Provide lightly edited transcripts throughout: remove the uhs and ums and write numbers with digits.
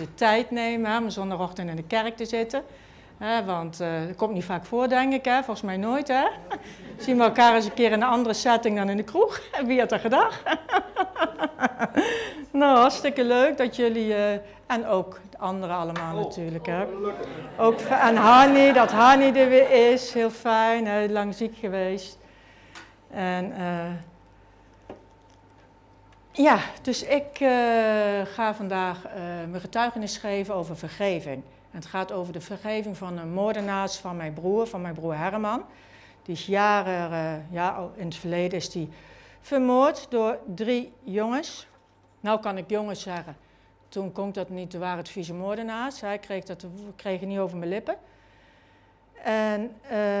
De tijd nemen om zondagochtend in de kerk te zitten. Want dat komt niet vaak voor, denk ik. Volgens mij nooit. Hè? Zien we elkaar eens een keer in een andere setting dan in de kroeg. Wie had dat gedacht? Nou, hartstikke leuk dat jullie... en ook de anderen allemaal natuurlijk. Hè? Ook aan Hanni, dat Hanni er weer is. Heel fijn, heel lang ziek geweest. En... ja, dus ik ga vandaag mijn getuigenis geven over vergeving. En het gaat over de vergeving van een moordenaars van mijn broer Herman. Die is jaren, in het verleden is die vermoord door 3 jongens. Nou kan ik jongens zeggen, toen kon ik dat niet, toen waren het vieze moordenaars. Hij kreeg het niet over mijn lippen. En...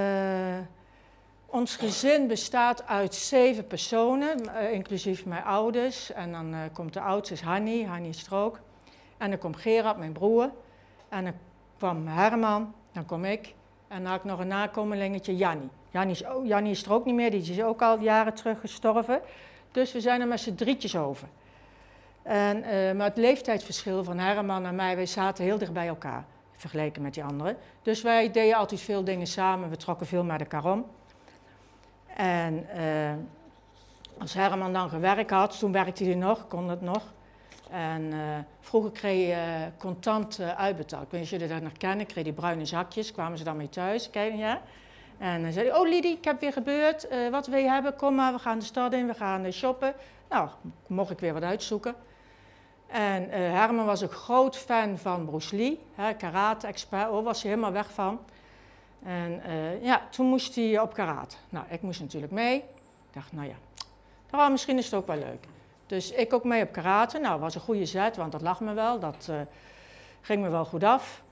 ons gezin bestaat uit 7 personen, inclusief mijn ouders. En dan komt de oudste is Hanni is er ook. En dan komt Gerard, mijn broer. En dan kwam Herman, dan kom ik. En dan had ik nog een nakomelingetje, Jannie. Jannie is er ook niet meer, die is ook al jaren terug gestorven. Dus we zijn er met z'n 3'tjes over. Maar het leeftijdsverschil van Herman en mij, wij zaten heel dicht bij elkaar. Vergeleken met die anderen. Dus wij deden altijd veel dingen samen, we trokken veel met elkaar om. En als Herman dan gewerkt had, toen werkte hij nog, kon het nog. En vroeger kreeg je contant uitbetaald. Ik weet niet of jullie dat nog kennen, kreeg die bruine zakjes, kwamen ze dan mee thuis, ken je? En dan zei hij, oh Lidie, ik heb weer gebeurd, wat wil je hebben? Kom maar, we gaan de stad in, we gaan shoppen. Nou, mocht ik weer wat uitzoeken. En Herman was een groot fan van Bruce Lee, karate-expert, daar was hij helemaal weg van. En toen moest hij op karate. Nou, ik moest natuurlijk mee. Ik dacht, nou ja, misschien is het ook wel leuk. Dus ik ook mee op karate. Nou, was een goede zet, want dat lag me wel. Dat ging me wel goed af.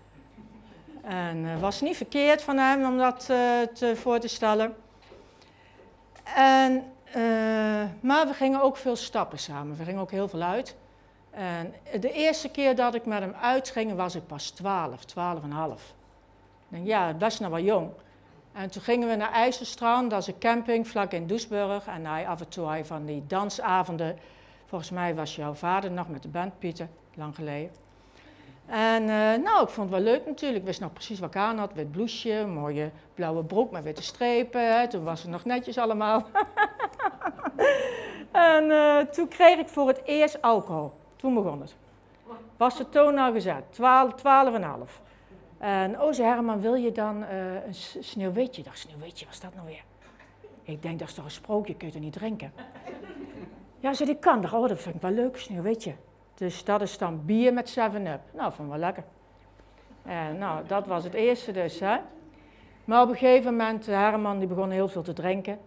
En was niet verkeerd van hem om dat voor te stellen. Maar we gingen ook veel stappen samen. We gingen ook heel veel uit. En de eerste keer dat ik met hem uitging, was ik pas 12,5. Ik denk, ja, best nog wel jong. En toen gingen we naar IJsselstrand, dat is een camping vlak in Doesburg. En af en toe had je van die dansavonden. Volgens mij was jouw vader nog met de band, Pieter, lang geleden. En ik vond het wel leuk natuurlijk. Ik wist nog precies wat ik aan had. Wit blouseje, mooie blauwe broek met witte strepen. Hè. Toen was het nog netjes allemaal. En toen kreeg ik voor het eerst alcohol. Toen begon het. Was de toon al gezet, 12,5. En zei Herman, wil je dan een sneeuwwitje? Ik dacht, sneeuwwitje, wat is dat nou weer? Ik denk, dat is toch een sprookje, kun je het niet drinken? Ja, zei die kan. Dat vind ik wel leuk, sneeuwwitje. Dus dat is dan bier met 7-Up. Nou, vond ik wel lekker. En dat was het eerste dus, hè. Maar op een gegeven moment, Herman die begon heel veel te drinken.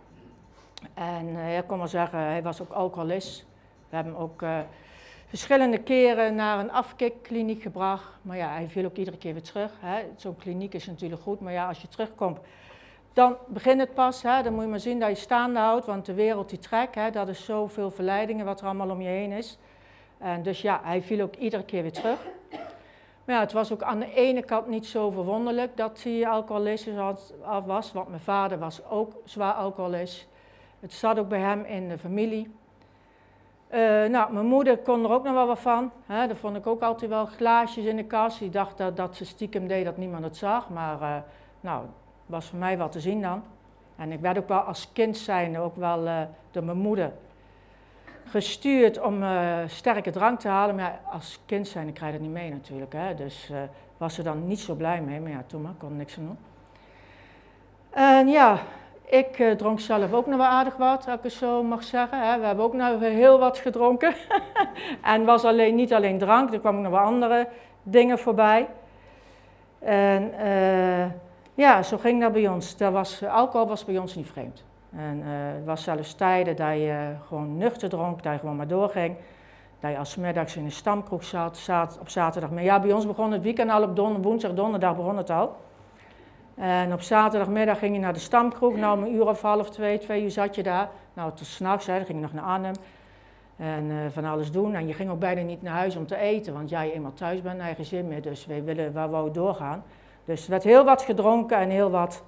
En ik kon wel zeggen, hij was ook alcoholist. We hebben hem ook... verschillende keren naar een afkikkliniek gebracht, maar ja, hij viel ook iedere keer weer terug. Zo'n kliniek is natuurlijk goed, maar ja, als je terugkomt, dan begint het pas. Dan moet je maar zien dat je staande houdt, want de wereld die trekt, dat is zoveel verleidingen wat er allemaal om je heen is. En dus ja, hij viel ook iedere keer weer terug. Maar ja, het was ook aan de ene kant niet zo verwonderlijk dat hij alcoholist was, want mijn vader was ook zwaar alcoholist. Het zat ook bij hem in de familie. Mijn moeder kon er ook nog wel wat van. Dat vond ik ook altijd wel glaasjes in de kast. Die dacht dat ze stiekem deed dat niemand het zag. Maar was voor mij wel te zien dan. En ik werd ook wel als kind zijnde ook wel door mijn moeder gestuurd om sterke drank te halen. Maar ja, als kind zijnde krijg je dat niet mee natuurlijk. Dus was ze dan niet zo blij mee. Maar ja, toen maar, kon er niks aan doen. En ja... Ik dronk zelf ook nog wel aardig wat, als ik het zo mag zeggen. We hebben ook nog heel wat gedronken. En was niet alleen drank, er kwamen nog wel andere dingen voorbij. En zo ging dat bij ons. Alcohol was bij ons niet vreemd. En het was zelfs tijden dat je gewoon nuchter dronk, dat je gewoon maar doorging. Dat je als 's middags in een stamkroeg zat op zaterdag. Maar ja, bij ons begon het weekend al op woensdag, donderdag begon het al. En op zaterdagmiddag ging je naar de stamkroeg, nou een uur of 1:30, 2 uur zat je daar. Nou, tot 's nachts, dan ging je nog naar Arnhem en van alles doen. En je ging ook bijna niet naar huis om te eten, want ja, je eenmaal thuis bent, eigen zin meer, dus we wouden doorgaan. Dus er werd heel wat gedronken en heel wat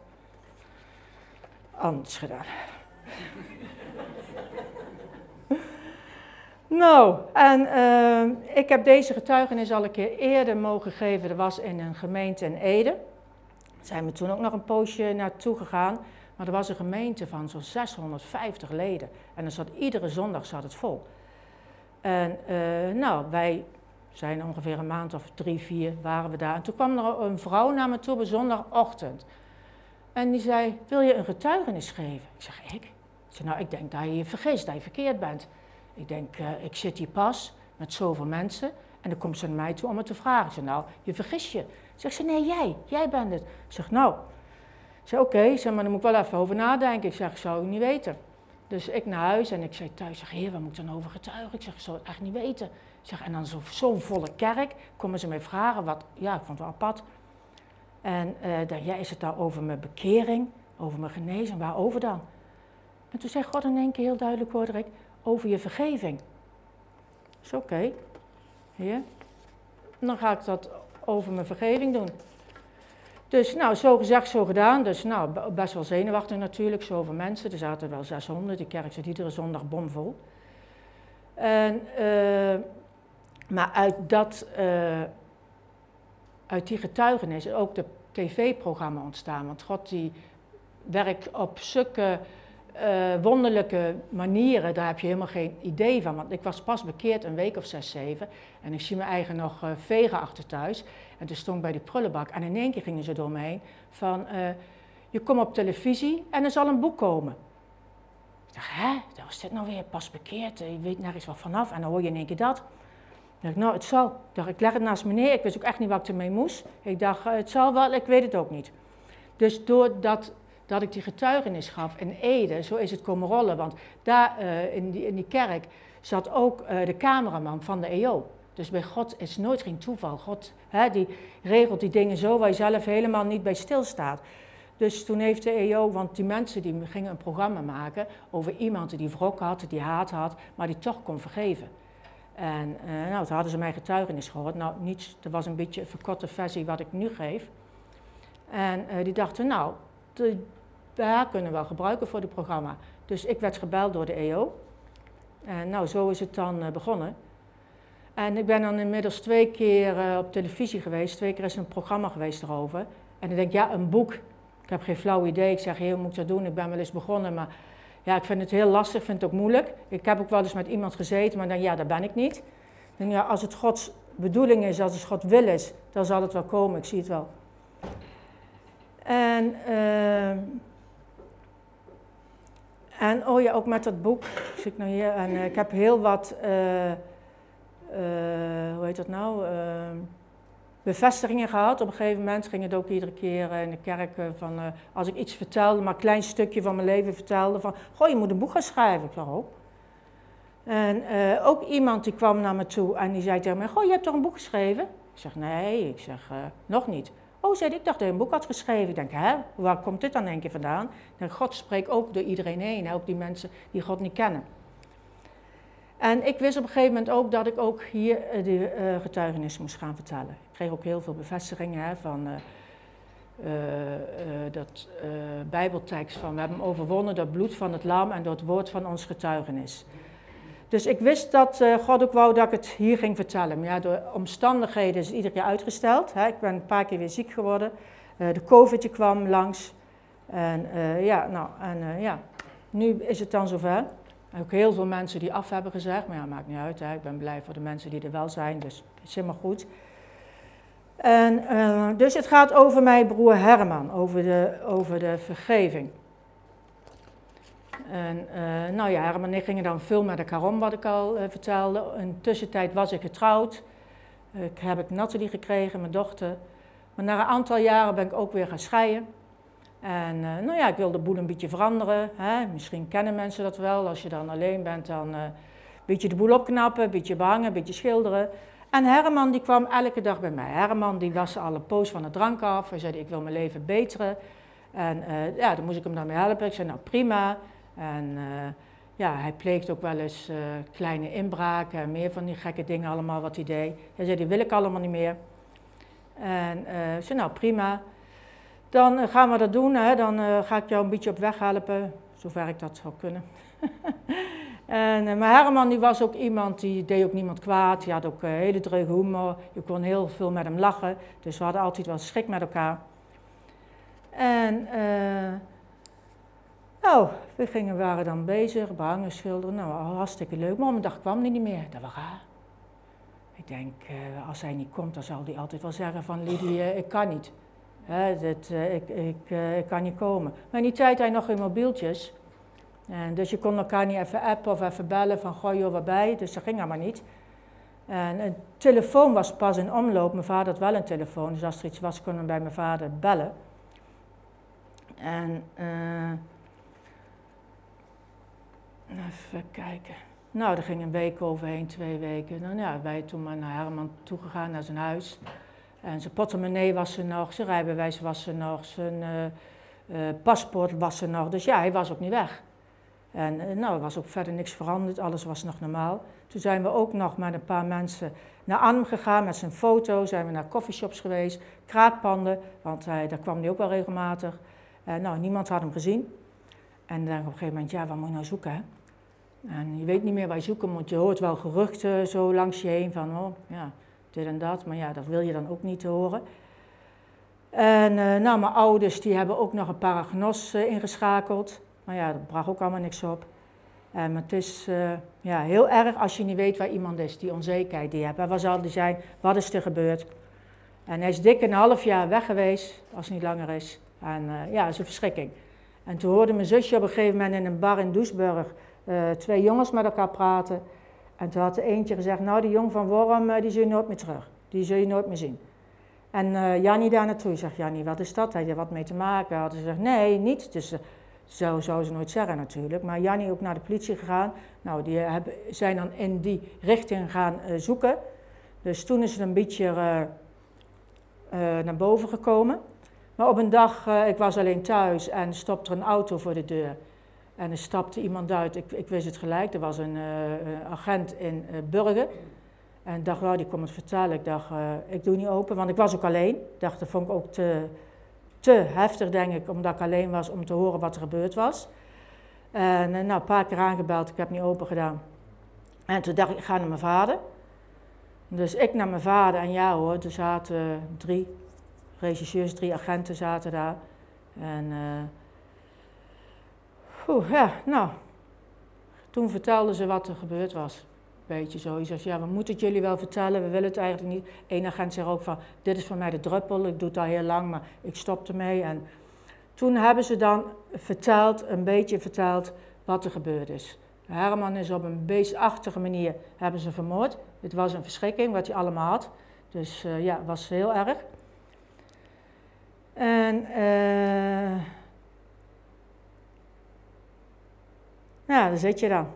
anders gedaan. Nou, en ik heb deze getuigenis al een keer eerder mogen geven. Dat was in een gemeente in Ede. Daar zijn we toen ook nog een poosje naartoe gegaan. Maar er was een gemeente van zo'n 650 leden. En dan iedere zondag zat het vol. En nou, wij zijn ongeveer een maand of 3, 4 waren we daar. En toen kwam er een vrouw naar me toe op een zondagochtend. En die zei, wil je een getuigenis geven? Ik zeg, ik? Ik zeg, nou, ik denk dat je je vergist, dat je verkeerd bent. Ik denk, ik zit hier pas met zoveel mensen en dan komt ze naar mij toe om me te vragen. Ik zeg, nou, je vergis je. Zegt ze, nee, jij bent het. Ik zeg, nou. Ik zeg, oké, maar daar moet ik wel even over nadenken. Ik zeg, ik zou het niet weten. Dus ik naar huis en ik zei thuis, zeg, heer, waar moet ik dan over getuigen? Ik zeg, ik zou het echt niet weten. Ik zeg, en dan zo'n volle kerk, komen ze mij vragen, wat, ja, ik vond het wel apart. En dan, ja, is het nou over mijn bekering, over mijn genezing, waarover dan? En toen zei God in één keer heel duidelijk, hoorde ik, over je vergeving. Is oké, heer. Dan ga ik dat over mijn vergeving doen. Dus nou, zo gezegd, zo gedaan. Dus nou, best wel zenuwachtig natuurlijk, zoveel mensen. Er zaten wel 600, die kerk zit iedere zondag bomvol. En, maar uit die getuigenis is ook de tv-programma ontstaan. Want God die werkt op zulke wonderlijke manieren, daar heb je helemaal geen idee van. Want ik was pas bekeerd een week of 6, 7 en ik zie mijn eigen nog vegen achter thuis. En toen stond ik bij die prullenbak en in één keer gingen ze door me heen van, je komt op televisie en er zal een boek komen. Ik dacht, hè, wat is dit nou weer, pas bekeerd, je weet nergens wat vanaf en dan hoor je in één keer dat. Ik dacht, nou, het zal. Ik dacht, ik leg het naast me neer, ik wist ook echt niet wat ik ermee moest. Ik dacht, het zal wel, ik weet het ook niet. Dus doordat ik die getuigenis gaf in Ede, zo is het komen rollen. Want daar in die kerk zat ook de cameraman van de EO. Dus bij God is nooit geen toeval. God die regelt die dingen zo waar je zelf helemaal niet bij stilstaat. Dus toen heeft de EO, want die mensen die gingen een programma maken over iemand die wrok had, die haat had, maar die toch kon vergeven. En nou, toen hadden ze mijn getuigenis gehoord. Nou, niets, dat was een beetje een verkorte versie wat ik nu geef. En die dachten, nou, daar kunnen we wel gebruiken voor het programma. Dus ik werd gebeld door de EO. En nou, zo is het dan begonnen. En ik ben dan inmiddels 2 keer op televisie geweest. 2 keer is een programma geweest erover. En ik denk, ja, een boek. Ik heb geen flauw idee. Ik zeg, hoe moet ik dat doen? Ik ben wel eens begonnen, maar ja, ik vind het heel lastig. Ik vind het ook moeilijk. Ik heb ook wel eens met iemand gezeten, maar dan, ja, dat ben ik niet. En ja, als het Gods bedoeling is, als het Gods wil is, dan zal het wel komen. Ik zie het wel. En oh ja, ook met dat boek, zit ik nou hier, en ik heb heel wat, hoe heet dat nou, bevestigingen gehad. Op een gegeven moment ging het ook iedere keer in de kerk van, als ik iets vertelde, maar een klein stukje van mijn leven vertelde, van, goh, je moet een boek gaan schrijven. Ik zeg, oh. En ook iemand die kwam naar me toe en die zei tegen mij, goh, je hebt toch een boek geschreven? Ik zeg, nee, ik zeg, nog niet. Oh, zei ik dacht dat je een boek had geschreven. Ik denk, hè, waar komt dit dan een keer vandaan? Ik denk, God spreekt ook door iedereen heen, hè? Ook die mensen die God niet kennen. En ik wist op een gegeven moment ook dat ik ook hier de getuigenis moest gaan vertellen. Ik kreeg ook heel veel bevestigingen hè, van dat Bijbeltekst van, we hebben hem overwonnen door het bloed van het lam en door het woord van ons getuigenis. Dus ik wist dat God ook wou dat ik het hier ging vertellen. Maar ja, door omstandigheden is het iedere keer uitgesteld. Hè. Ik ben een paar keer weer ziek geworden. De COVID kwam langs. En ja, nu is het dan zover. Er zijn ook heel veel mensen die af hebben gezegd. Maar ja, maakt niet uit. Hè. Ik ben blij voor de mensen die er wel zijn. Dus het is helemaal goed. En, dus het gaat over mijn broer Herman. Over de vergeving. En nou ja, Herman en ik gingen dan veel met elkaar om, wat ik al vertelde. In de tussentijd was ik getrouwd. Heb ik Nathalie gekregen, mijn dochter. Maar na een aantal jaren ben ik ook weer gaan scheiden. En nou ja, ik wilde de boel een beetje veranderen. Hè. Misschien kennen mensen dat wel. Als je dan alleen bent, dan een beetje de boel opknappen, een beetje behangen, een beetje schilderen. En Herman die kwam elke dag bij mij. Herman die was al een poos van de drank af. Hij zei, ik wil mijn leven beteren. En ja, dan moest ik hem daarmee helpen. Ik zei, nou prima. En ja, hij pleegt ook wel eens kleine inbraken en meer van die gekke dingen allemaal wat hij deed. Hij zei, die wil ik allemaal niet meer. En ik zei, nou prima. Dan gaan we dat doen, hè. Dan ga ik jou een beetje op weg helpen, zover ik dat zou kunnen. Maar Herman die was ook iemand, die deed ook niemand kwaad. Die had ook hele dreuge humor. Je kon heel veel met hem lachen. Dus we hadden altijd wel schik met elkaar. En we waren dan bezig, behangen, schilderen. Nou, hartstikke leuk. Maar op een dag kwam hij niet meer. Dat was raar. Ik denk, als hij niet komt, dan zal hij altijd wel zeggen van Lidie, ik kan niet. Ik kan niet komen. Maar in die tijd had hij nog geen mobieltjes. En dus je kon elkaar niet even appen of even bellen van gooi joh wat bij. Dus dat ging allemaal niet. En een telefoon was pas in omloop. Mijn vader had wel een telefoon. Dus als er iets was, konden we bij mijn vader bellen. En even kijken. Nou, er ging een week overheen, 2 weken. Nou ja, wij toen maar naar Herman toegegaan, naar zijn huis. En zijn portemonnee was er nog, zijn rijbewijs was er nog, zijn paspoort was er nog. Dus ja, hij was ook niet weg. En er was ook verder niks veranderd, alles was nog normaal. Toen zijn we ook nog met een paar mensen naar Arnhem gegaan met zijn foto. Zijn we naar coffeeshops geweest, kraakpanden, want daar kwam hij ook wel regelmatig. Niemand had hem gezien. En dan op een gegeven moment, ja, waar moet je nou zoeken, hè? En je weet niet meer waar je zoeken moet. Je hoort wel geruchten zo langs je heen van, oh, ja, dit en dat. Maar ja, dat wil je dan ook niet horen. En mijn ouders die hebben ook nog een paragnos ingeschakeld. Maar ja, dat bracht ook allemaal niks op. Maar het is heel erg als je niet weet waar iemand is, die onzekerheid die je hebt. Waar zal die zijn? Wat is er gebeurd? En hij is dik een half jaar weg geweest, als het niet langer is. En dat is een verschrikking. En toen hoorde mijn zusje op een gegeven moment in een bar in Doesburg 2 jongens met elkaar praten. En toen had de eentje gezegd, nou die jong van Worm, die zul je nooit meer terug. Die zul je nooit meer zien. En Jannie daar naartoe zegt, Jannie, wat is dat? Had je wat mee te maken? Hadden ze gezegd, nee, niet. Dus zo zou ze nooit zeggen natuurlijk. Maar Jannie ook naar de politie gegaan. Nou, die zijn dan in die richting gaan zoeken. Dus toen is het een beetje naar boven gekomen. Maar op een dag, ik was alleen thuis en stopte er een auto voor de deur. En er stapte iemand uit, ik wist het gelijk, er was een agent in Burger. En ik dacht, die komt het vertellen. Ik dacht, ik doe niet open, want ik was ook alleen. Ik dacht, dat vond ik ook te heftig, denk ik, omdat ik alleen was om te horen wat er gebeurd was. En een paar keer aangebeld, ik heb niet open gedaan. En toen dacht ik ga naar mijn vader. Dus ik naar mijn vader en ja hoor, er zaten 3 regisseurs, 3 agenten zaten daar. En toen vertelden ze wat er gebeurd was. Beetje zo, je zegt, ja, we moeten het jullie wel vertellen, we willen het eigenlijk niet. Eén agent zei ook van, dit is voor mij de druppel, ik doe het al heel lang, maar ik stop ermee. En toen hebben ze dan een beetje verteld wat er gebeurd is. Herman is op een beestachtige manier, hebben ze vermoord. Het was een verschrikking wat hij allemaal had. Dus het was heel erg. En daar zit je dan.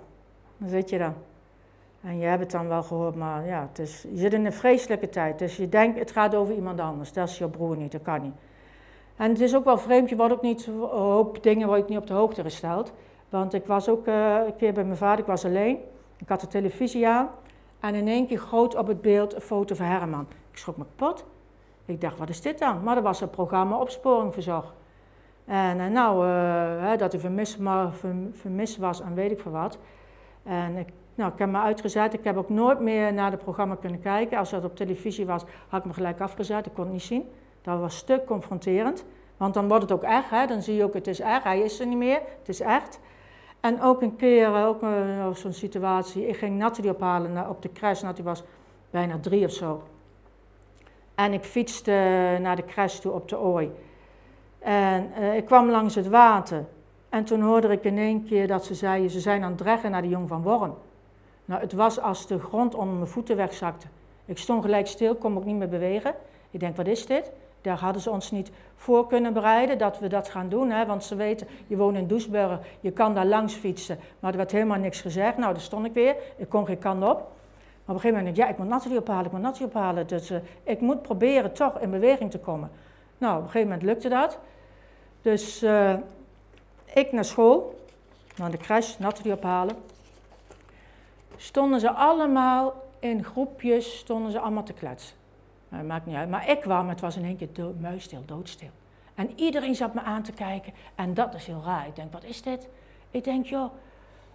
En je hebt het dan wel gehoord, maar ja, je zit in een vreselijke tijd. Dus je denkt, het gaat over iemand anders. Dat is je broer niet, dat kan niet. En het is ook wel vreemd, je wordt ook niet, een hoop dingen word ik niet op de hoogte gesteld. Want ik was ook een keer bij mijn vader, ik was alleen. Ik had de televisie aan. En in één keer groot op het beeld een foto van Herman. Ik schrok me kapot. Ik dacht, wat is dit dan? Maar dat was een programma Opsporing Verzocht. En dat hij vermist was en weet ik veel wat. En ik heb me uitgezet. Ik heb ook nooit meer naar het programma kunnen kijken. Als dat op televisie was, had ik me gelijk afgezet. Ik kon het niet zien. Dat was stuk confronterend. Want dan wordt het ook echt. Hè? Dan zie je ook, het is echt. Hij is er niet meer. Het is echt. En ook een keer, zo'n situatie. Ik ging Nathalie ophalen op de crash. Nathalie was bijna 3 of zo. En ik fietste naar de crash toe op de Ooi. En ik kwam langs het water. En toen hoorde ik in één keer dat ze zeiden, ze zijn aan het dreggen naar de jong van Worm. Nou, het was als de grond onder mijn voeten wegzakte. Ik stond gelijk stil, kon ook niet meer bewegen. Ik denk, wat is dit? Daar hadden ze ons niet voor kunnen bereiden dat we dat gaan doen. Hè? Want ze weten, je woont in Doesburg, je kan daar langs fietsen. Maar er werd helemaal niks gezegd. Nou, daar stond ik weer. Ik kon geen kant op. Maar op een gegeven moment denk ik, ik moet Nathalie ophalen. Dus ik moet proberen toch in beweging te komen. Nou, op een gegeven moment lukte dat. Dus ik naar school, naar de crash, Nathalie ophalen. Stonden ze allemaal in groepjes, allemaal te kletsen. Nou, dat maakt niet uit. Maar ik kwam, het was in één keer muisstil, doodstil. En iedereen zat me aan te kijken. En dat is heel raar. Ik denk, wat is dit? Ik denk, joh,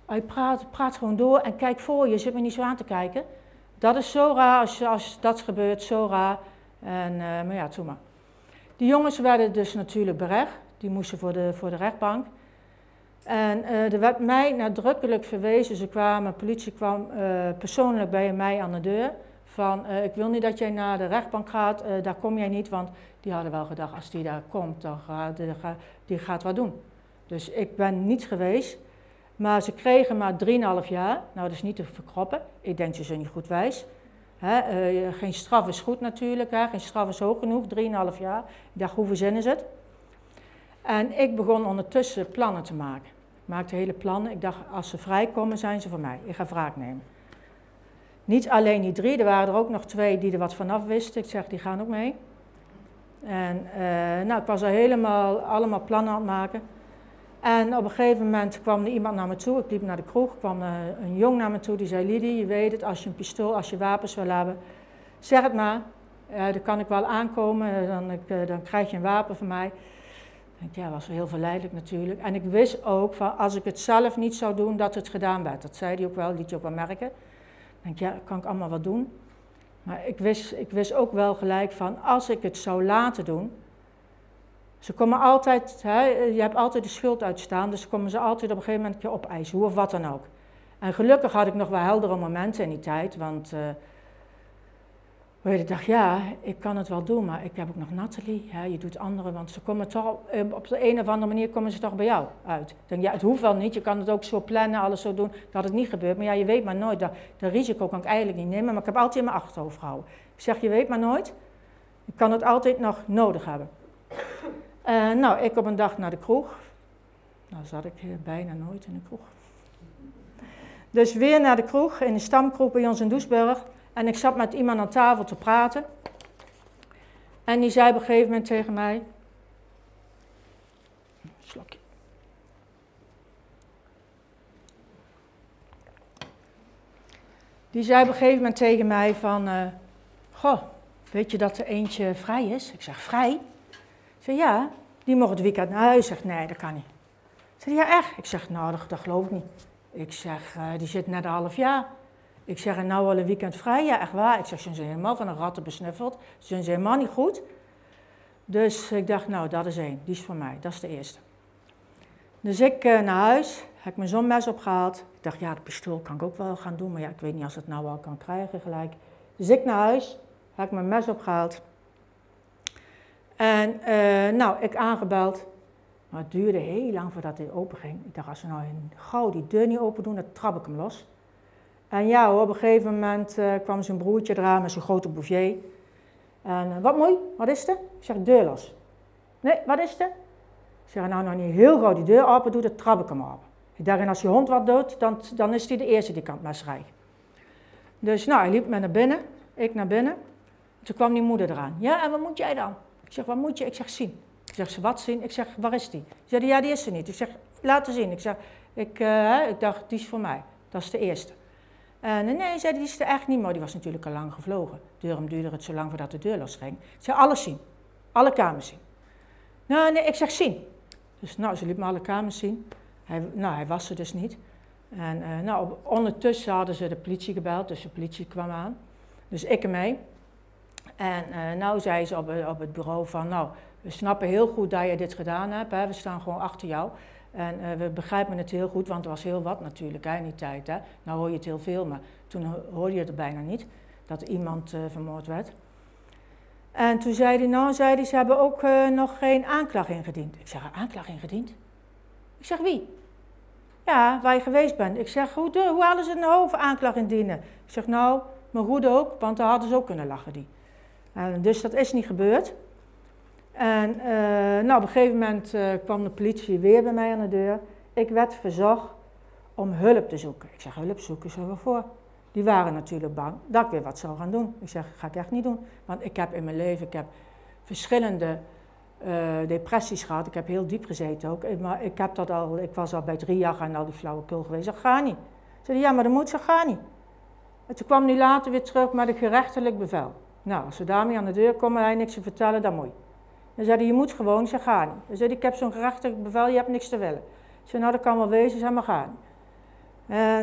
je praat gewoon door en kijk voor je, zit me niet zo aan te kijken. Dat is zo raar als dat gebeurt, zo raar. En, maar ja, toen maar. Die jongens werden dus natuurlijk berecht, die moesten voor de rechtbank. En er werd mij nadrukkelijk verwezen, de politie kwam persoonlijk bij mij aan de deur. Van, ik wil niet dat jij naar de rechtbank gaat, daar kom jij niet, want die hadden wel gedacht, als die daar komt, dan die gaat wat doen. Dus ik ben niet geweest, maar ze kregen maar 3,5 jaar. Nou, dat is niet te verkroppen, ik denk ze zijn niet goed wijs. Geen straf is goed natuurlijk, geen straf is hoog genoeg, 3,5 jaar. Ik dacht, hoe verzinnen ze het? En ik begon ondertussen plannen te maken. Ik maakte hele plannen, ik dacht, als ze vrijkomen zijn ze voor mij, ik ga wraak nemen. Niet alleen die 3, er waren er ook nog 2 die er wat vanaf wisten. Ik zeg, die gaan ook mee. En ik was al allemaal plannen aan het maken. En op een gegeven moment kwam er iemand naar me toe. Ik liep naar de kroeg, kwam een jong naar me toe. Die zei, Lidie, je weet het, als je een pistool, als je wapens wil hebben, zeg het maar. Dan kan ik wel aankomen, dan krijg je een wapen van mij. Ja, dat was wel heel verleidelijk natuurlijk. En ik wist ook, van, als ik het zelf niet zou doen, dat het gedaan werd. Dat zei hij ook wel, liet hij ook wel merken. Ik denk, ja, kan ik allemaal wat doen. Maar ik wist ook wel gelijk van, als ik het zou laten doen, ze komen altijd, je hebt altijd de schuld uitstaan, dus komen ze altijd op een gegeven moment opeisen, hoe of wat dan ook. En gelukkig had ik nog wel heldere momenten in die tijd, want ik dacht, ja, ik kan het wel doen, maar ik heb ook nog Nathalie, je doet anderen, want ze komen toch, op de een of andere manier komen ze toch bij jou uit. Ik denk, ja, het hoeft wel niet, je kan het ook zo plannen, alles zo doen, dat het niet gebeurt, maar ja, je weet maar nooit, dat risico kan ik eigenlijk niet nemen, maar ik heb altijd in mijn achterhoofd gehouden. Ik zeg, je weet maar nooit, ik kan het altijd nog nodig hebben. Ik op een dag naar de kroeg, nou zat ik bijna nooit in de kroeg. Dus weer naar de kroeg, in de stamkroeg bij ons in Doesburg. En ik zat met iemand aan tafel te praten. En die zei op een gegeven moment tegen mij... Slokje. Die zei op een gegeven moment tegen mij van... Goh, weet je dat er eentje vrij is? Ik zeg, vrij? Ik zeg, ja, die mocht het weekend naar huis. Ik zeg, nee, dat kan niet. Ik zeg, ja, echt? Ik zeg, nou, dat geloof ik niet. Ik zeg, die zit net een half jaar. Ik zeg, en nou al een weekend vrij? Ja, echt waar. Ik zeg, ze zijn helemaal van een ratten besnuffeld. Ze zijn helemaal niet goed. Dus ik dacht, nou, dat is 1. Die is voor mij. Dat is de eerste. Dus ik naar huis. Heb ik mijn zo'n mes opgehaald. Ik dacht, ja, de pistool kan ik ook wel gaan doen. Maar ja, ik weet niet als ik het nou al kan krijgen gelijk. Dus ik naar huis. Heb ik mijn mes opgehaald. En ik aangebeld. Maar het duurde heel lang voordat hij open ging. Ik dacht, als ze nou gauw die deur niet open doen, dan trap ik hem los. En ja hoor, op een gegeven moment kwam zijn broertje eraan met zijn grote bouvier. En wat mooi, wat is het? Ik zeg, deur los. Nee, wat is het? Ik zeg, nou nog niet heel gauw die deur open doet, dan trap ik hem open. Ik dacht, en als je hond wat doet, dan is hij de eerste die kan het mes rijden. Dus nou, hij liep me naar binnen, ik naar binnen. Toen kwam die moeder eraan. Ja, en wat moet jij dan? Ik zeg, wat moet je? Ik zeg, zien. Ik zeg, wat zien? Ik zeg, waar is die? Ze zei, ja, die is er niet. Ik zeg, laten zien. Ik zeg, ik dacht, die is voor mij. Dat is de eerste. En nee, zei die is er echt niet, maar die was natuurlijk al lang gevlogen. Daarom duurde het zo lang voordat de deur losging. Ik zei, alles zien. Alle kamers zien. Nou, nee, ik zeg, zien. Dus nou, ze liet me alle kamers zien. Hij was er dus niet. En ondertussen hadden ze de politie gebeld, dus de politie kwam aan. Dus ik ermee. En nou zei ze op het bureau van, nou, we snappen heel goed dat je dit gedaan hebt, hè. We staan gewoon achter jou. En we begrijpen het heel goed, want er was heel wat natuurlijk in die tijd. Hè. Nou hoor je het heel veel, maar toen hoorde je het bijna niet, dat iemand vermoord werd. En toen zei hij, ze hebben ook nog geen aanklacht ingediend. Ik zeg, aanklacht ingediend? Ik zeg, wie? Ja, waar je geweest bent. Ik zeg, hoe hadden ze het nou over aanklacht indienen? Ik zeg, nou, mijn goede ook, want daar hadden ze ook kunnen lachen die. Dus dat is niet gebeurd. En op een gegeven moment kwam de politie weer bij mij aan de deur. Ik werd verzocht om hulp te zoeken. Ik zeg, hulp zoeken, zo waarvoor? Die waren natuurlijk bang dat ik weer wat zou gaan doen. Ik zeg, dat ga ik echt niet doen. Want ik heb in mijn leven verschillende depressies gehad. Ik heb heel diep gezeten ook. Maar ik was al bij 3 jaar aan al die flauwekul geweest. Ik zeg, ga niet. Ik zei, ja, maar dat moet, zeg, ga niet. En toen kwam hij later weer terug met een gerechtelijk bevel. Nou, als ze daarmee aan de deur komen en hij niks te vertellen, dan moet je. Dan zei hij, je moet gewoon, ik zeg, ga niet. Dan zei hij, ik heb zo'n gerechtelijk bevel, je hebt niks te willen. Ik zei, nou, dat kan wel wezen, zeg, maar ga niet. En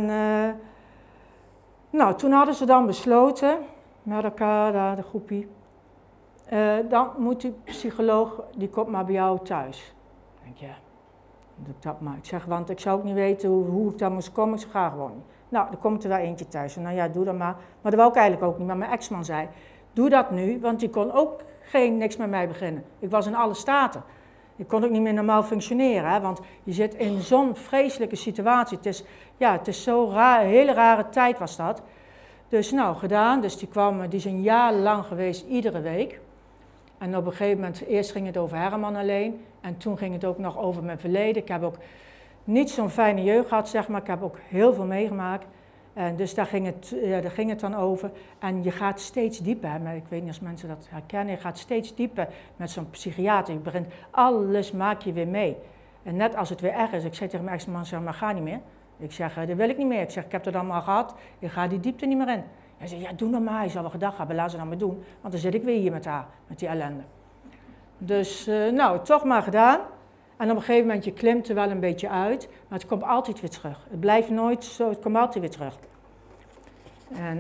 nou, toen hadden ze dan besloten, met elkaar, daar, de groepie, dan moet die psycholoog, die komt maar bij jou thuis. Ik denk, ja, doe ik dat maar. Ik zeg, want ik zou ook niet weten hoe ik daar moest komen, ik zeg, ga gewoon niet. Nou, dan komt er wel eentje thuis. Nou ja, doe dat maar. Maar dat wou ik eigenlijk ook niet, maar mijn ex-man zei, doe dat nu, want die kon ook niks met mij beginnen. Ik was in alle staten. Ik kon ook niet meer normaal functioneren, hè, want je zit in zo'n vreselijke situatie. Het is zo'n hele rare tijd was dat. Dus nou, gedaan. Dus die is een jaar lang geweest, iedere week. En op een gegeven moment, eerst ging het over Herman alleen. En toen ging het ook nog over mijn verleden. Ik heb ook niet zo'n fijne jeugd gehad, zeg maar. Ik heb ook heel veel meegemaakt. En dus daar ging het dan over. En je gaat steeds dieper. Maar ik weet niet of mensen dat herkennen. Je gaat steeds dieper met zo'n psychiater. Je begint, alles maak je weer mee. En net als het weer erg is. Ik zei tegen mijn ex-man, zeg maar, ga niet meer. Ik zeg, dat wil ik niet meer. Ik zeg, ik heb het allemaal gehad. Ik ga die diepte niet meer in. Hij zei, ja, doe nou maar. Hij zal wel gedacht hebben, laat ze dan maar doen. Want dan zit ik weer hier met haar, met die ellende. Dus, nou, toch maar gedaan. En op een gegeven moment, je klimt er wel een beetje uit, maar het komt altijd weer terug. Het blijft nooit zo, het komt altijd weer terug. En,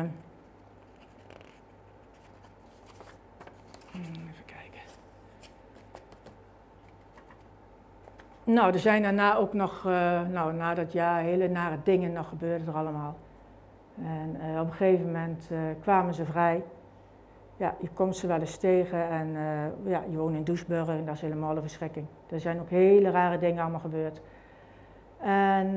even kijken. Nou, er zijn daarna ook nog, na dat jaar, hele nare dingen nog gebeurden er allemaal. En op een gegeven moment kwamen ze vrij. Ja, je komt ze wel eens tegen en je woont in Doesburg en dat is helemaal een verschrikking. Er zijn ook hele rare dingen allemaal gebeurd. En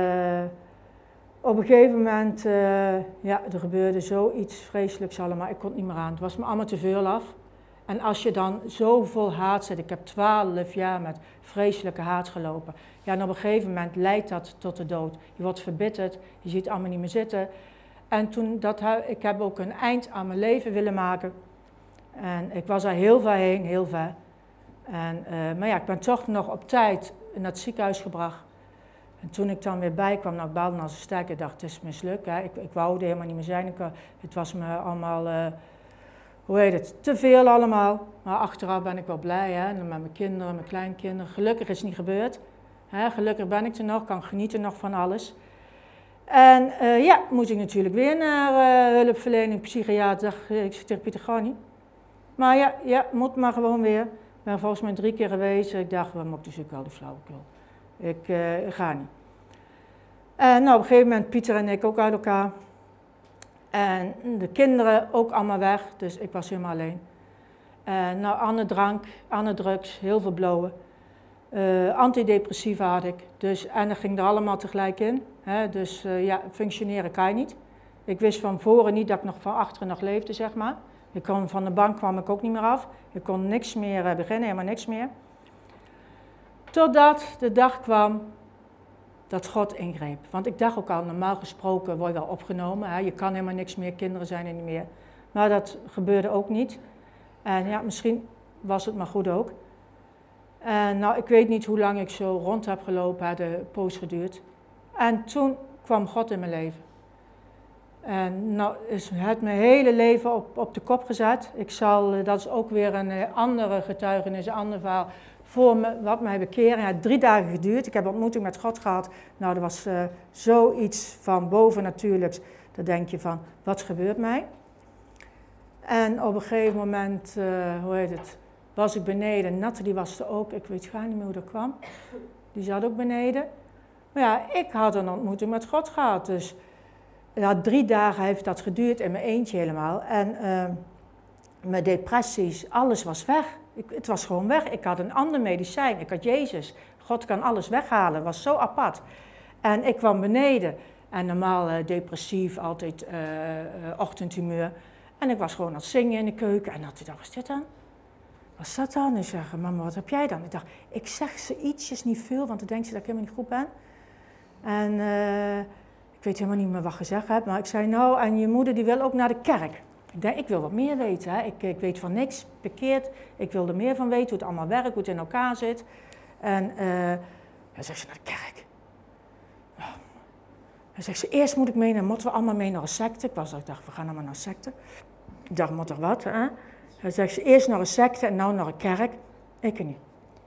op een gegeven moment, er gebeurde zoiets vreselijks allemaal. Ik kon het niet meer aan, het was me allemaal te veel af. En als je dan zo vol haat zit, ik heb 12 jaar met vreselijke haat gelopen. Ja, en op een gegeven moment leidt dat tot de dood. Je wordt verbitterd, je ziet het allemaal niet meer zitten. En toen, ik heb ook een eind aan mijn leven willen maken. En ik was er heel ver heen, heel ver. En, maar ja, ik ben toch nog op tijd naar het ziekenhuis gebracht. En toen ik dan weer bij kwam, nou, ik baalde als een stekker, ik dacht, het is mislukt. Hè. Ik wou er helemaal niet meer zijn. Het was me allemaal, te veel allemaal. Maar achteraf ben ik wel blij, hè. En met mijn kinderen, mijn kleinkinderen. Gelukkig is het niet gebeurd. Hè. Gelukkig ben ik er nog, kan genieten nog van alles. En moest ik natuurlijk weer naar hulpverlening, psychiater. Ik zeg tegen Pieter, ga niet. Maar ja, moet maar gewoon weer. Ik ben volgens mij 3 keer geweest. Ik dacht, wat moet ik dus ook al die flauwekul. Ik ga niet. En nou, op een gegeven moment, Pieter en ik ook uit elkaar. En de kinderen ook allemaal weg, dus ik was helemaal alleen. Nou, andere drank, andere drugs, heel veel blowen. Antidepressiva had ik, dus, en dat ging er allemaal tegelijk in. Hè, dus functioneren kan je niet. Ik wist van voren niet dat ik nog van achteren nog leefde, zeg maar. Van de bank kwam ik ook niet meer af. Ik kon niks meer beginnen, helemaal niks meer. Totdat de dag kwam dat God ingreep. Want ik dacht ook al, normaal gesproken word je wel opgenomen. Hè? Je kan helemaal niks meer, kinderen zijn er niet meer. Maar dat gebeurde ook niet. En ja, misschien was het maar goed ook. En nou, ik weet niet hoe lang ik zo rond heb gelopen, had de poos geduurd. En toen kwam God in mijn leven. En nou, het mijn hele leven op de kop gezet. Dat is ook weer een andere getuigenis, een ander verhaal. Voor me, wat mij bekeren. Het heeft 3 dagen geduurd. Ik heb een ontmoeting met God gehad. Nou, dat was zoiets van bovennatuurlijks. Dan denk je van, wat gebeurt mij? En op een gegeven moment, was ik beneden. Nathalie was er ook. Ik weet gar niet meer hoe dat kwam. Die zat ook beneden. Maar ja, ik had een ontmoeting met God gehad. Dus 3 dagen heeft dat geduurd in mijn eentje helemaal. En mijn depressies, alles was weg. Het was gewoon weg. Ik had een ander medicijn. Ik had Jezus. God kan alles weghalen. Het was zo apart. En ik kwam beneden. En normaal depressief, altijd ochtendhumeur. En ik was gewoon aan het zingen in de keuken. En ik dacht, wat is dit dan? Wat is dat dan? Ik zeg, mama, wat heb jij dan? Ik dacht, ik zeg ze ietsjes niet veel, want dan denkt ze dat ik helemaal niet goed ben. En ik weet helemaal niet meer wat gezegd heb. Maar ik zei, nou, en je moeder die wil ook naar de kerk. Ik denk, ik wil wat meer weten. Hè. Ik weet van niks, bekeerd. Ik wil er meer van weten, hoe het allemaal werkt, hoe het in elkaar zit. En dan zegt ze, naar de kerk. Oh. Dan zegt ze, eerst moet ik mee, dan moeten we allemaal mee naar een secte. Ik dacht, we gaan allemaal naar een secte. Ik dacht, moet er wat, hè? Dan zegt ze, eerst naar een secte en nou naar een kerk. Ik niet.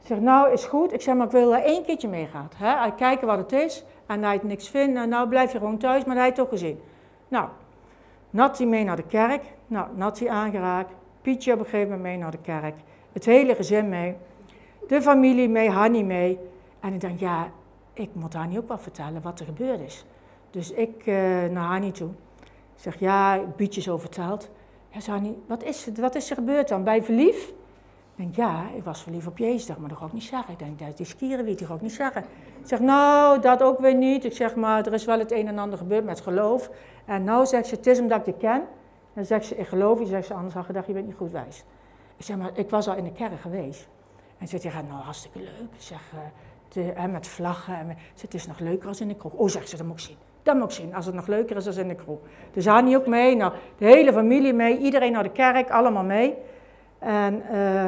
zeg, nou is goed. Ik zeg, maar ik wil er 1 keertje meegaan. Kijken wat het is. En hij het niks vindt, nou blijf je gewoon thuis, maar hij heeft het toch gezien. Nou, Natty mee naar de kerk. Nou, Natty aangeraakt. Pietje op een gegeven moment mee naar de kerk. Het hele gezin mee. De familie mee, Hannie mee. En ik dacht, ja, ik moet Hannie ook wel vertellen wat er gebeurd is. Dus ik naar Hannie toe. Ik zeg, ja, Pietje zo verteld. Ja, zei Hannie, wat is er gebeurd dan? Ben je verliefd? Ik denk, ja, ik was verliefd op Jezus, maar dat ga ik niet zeggen. Ik denk, dat is skierenwiet, dat ga ik niet zeggen. Ik zeg, nou, dat ook weer niet. Ik zeg, maar er is wel het een en ander gebeurd met geloof. En nou zegt ze, het is omdat ik je ken. Dan zegt ze, ik geloof je. Zegt ze, anders had je gedacht, je bent niet goed wijs. Ik zeg, maar ik was al in de kerk geweest. En ze zegt, ja, nou, hartstikke leuk. Ik zeg, met vlaggen. En het is nog leuker als in de kroeg. Oh, zegt ze, dat moet ik zien. Dat moet ik zien, als het nog leuker is als in de kroeg. Dus Hannie ook mee, nou, de hele familie mee. Iedereen naar de kerk, allemaal mee. En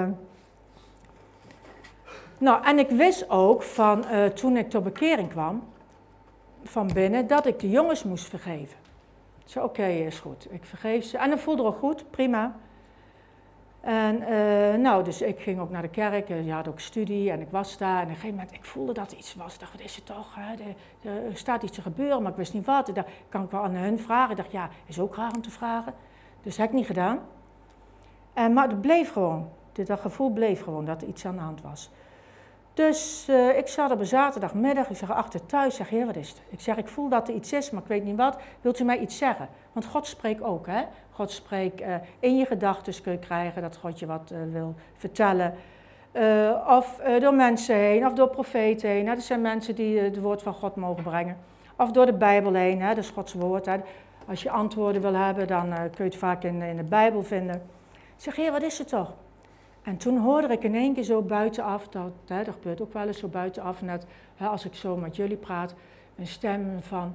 ik wist ook van toen ik tot bekering kwam, van binnen, dat ik de jongens moest vergeven. Ik zei, oké, is goed, ik vergeef ze. En dat voelde ook goed, prima. En dus ik ging ook naar de kerk, je had ook studie en ik was daar. En op een gegeven moment, ik voelde dat er iets was. Ik dacht, wat is het toch? Er staat iets te gebeuren, maar ik wist niet wat. Ik dacht, kan ik wel aan hun vragen? Ik dacht, ja, is ook raar om te vragen. Dus dat heb ik niet gedaan. Maar het bleef gewoon, dat gevoel bleef gewoon, dat er iets aan de hand was. Dus ik zat op een zaterdagmiddag, ik zeg achter thuis, zeg, heer, wat is het? Ik zeg, ik voel dat er iets is, maar ik weet niet wat. Wilt u mij iets zeggen? Want God spreekt ook, hè. God spreekt in je gedachten kun je krijgen dat God je wat wil vertellen. Of door mensen heen, of door profeten heen. Hè. Dat zijn mensen die het woord van God mogen brengen. Of door de Bijbel heen, hè. Dat is Gods woord. Hè. Als je antwoorden wil hebben, dan kun je het vaak in de Bijbel vinden. Ik zeg, heer, wat is het toch? En toen hoorde ik in één keer zo buitenaf, dat gebeurt ook wel eens zo buitenaf, net als ik zo met jullie praat, een stem van...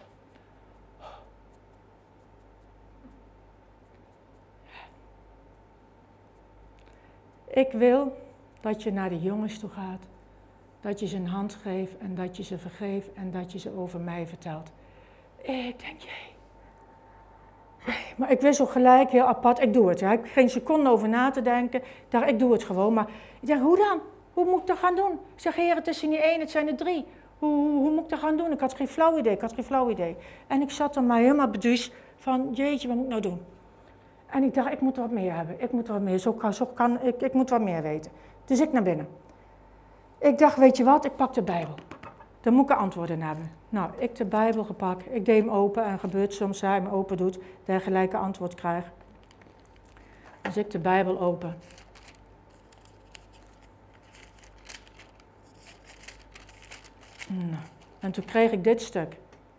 Ik wil dat je naar de jongens toe gaat, dat je ze een hand geeft en dat je ze vergeeft en dat je ze over mij vertelt. Ik denk, jee. Maar ik wist ook gelijk, heel apart, ik doe het. Ik heb geen seconde over na te denken. Ik dacht, ik doe het gewoon. Maar ik dacht, hoe dan? Hoe moet ik dat gaan doen? Ik zeg, heer, het is er niet 1, het zijn er 3. Hoe moet ik dat gaan doen? Ik had geen flauw idee, En ik zat er maar helemaal beduusd van, jeetje, wat moet ik nou doen? En ik dacht, ik moet wat meer hebben. Ik moet wat meer, ik moet wat meer weten. Dus ik naar binnen. Ik dacht, weet je wat, ik pak de Bijbel. Dan moet ik antwoorden hebben. Nou, ik de Bijbel gepakt, ik deed hem open en gebeurt soms, hij hem open doet, dat hij gelijk een antwoord krijgt. Dus ik de Bijbel open. Nou, en toen kreeg ik dit stuk.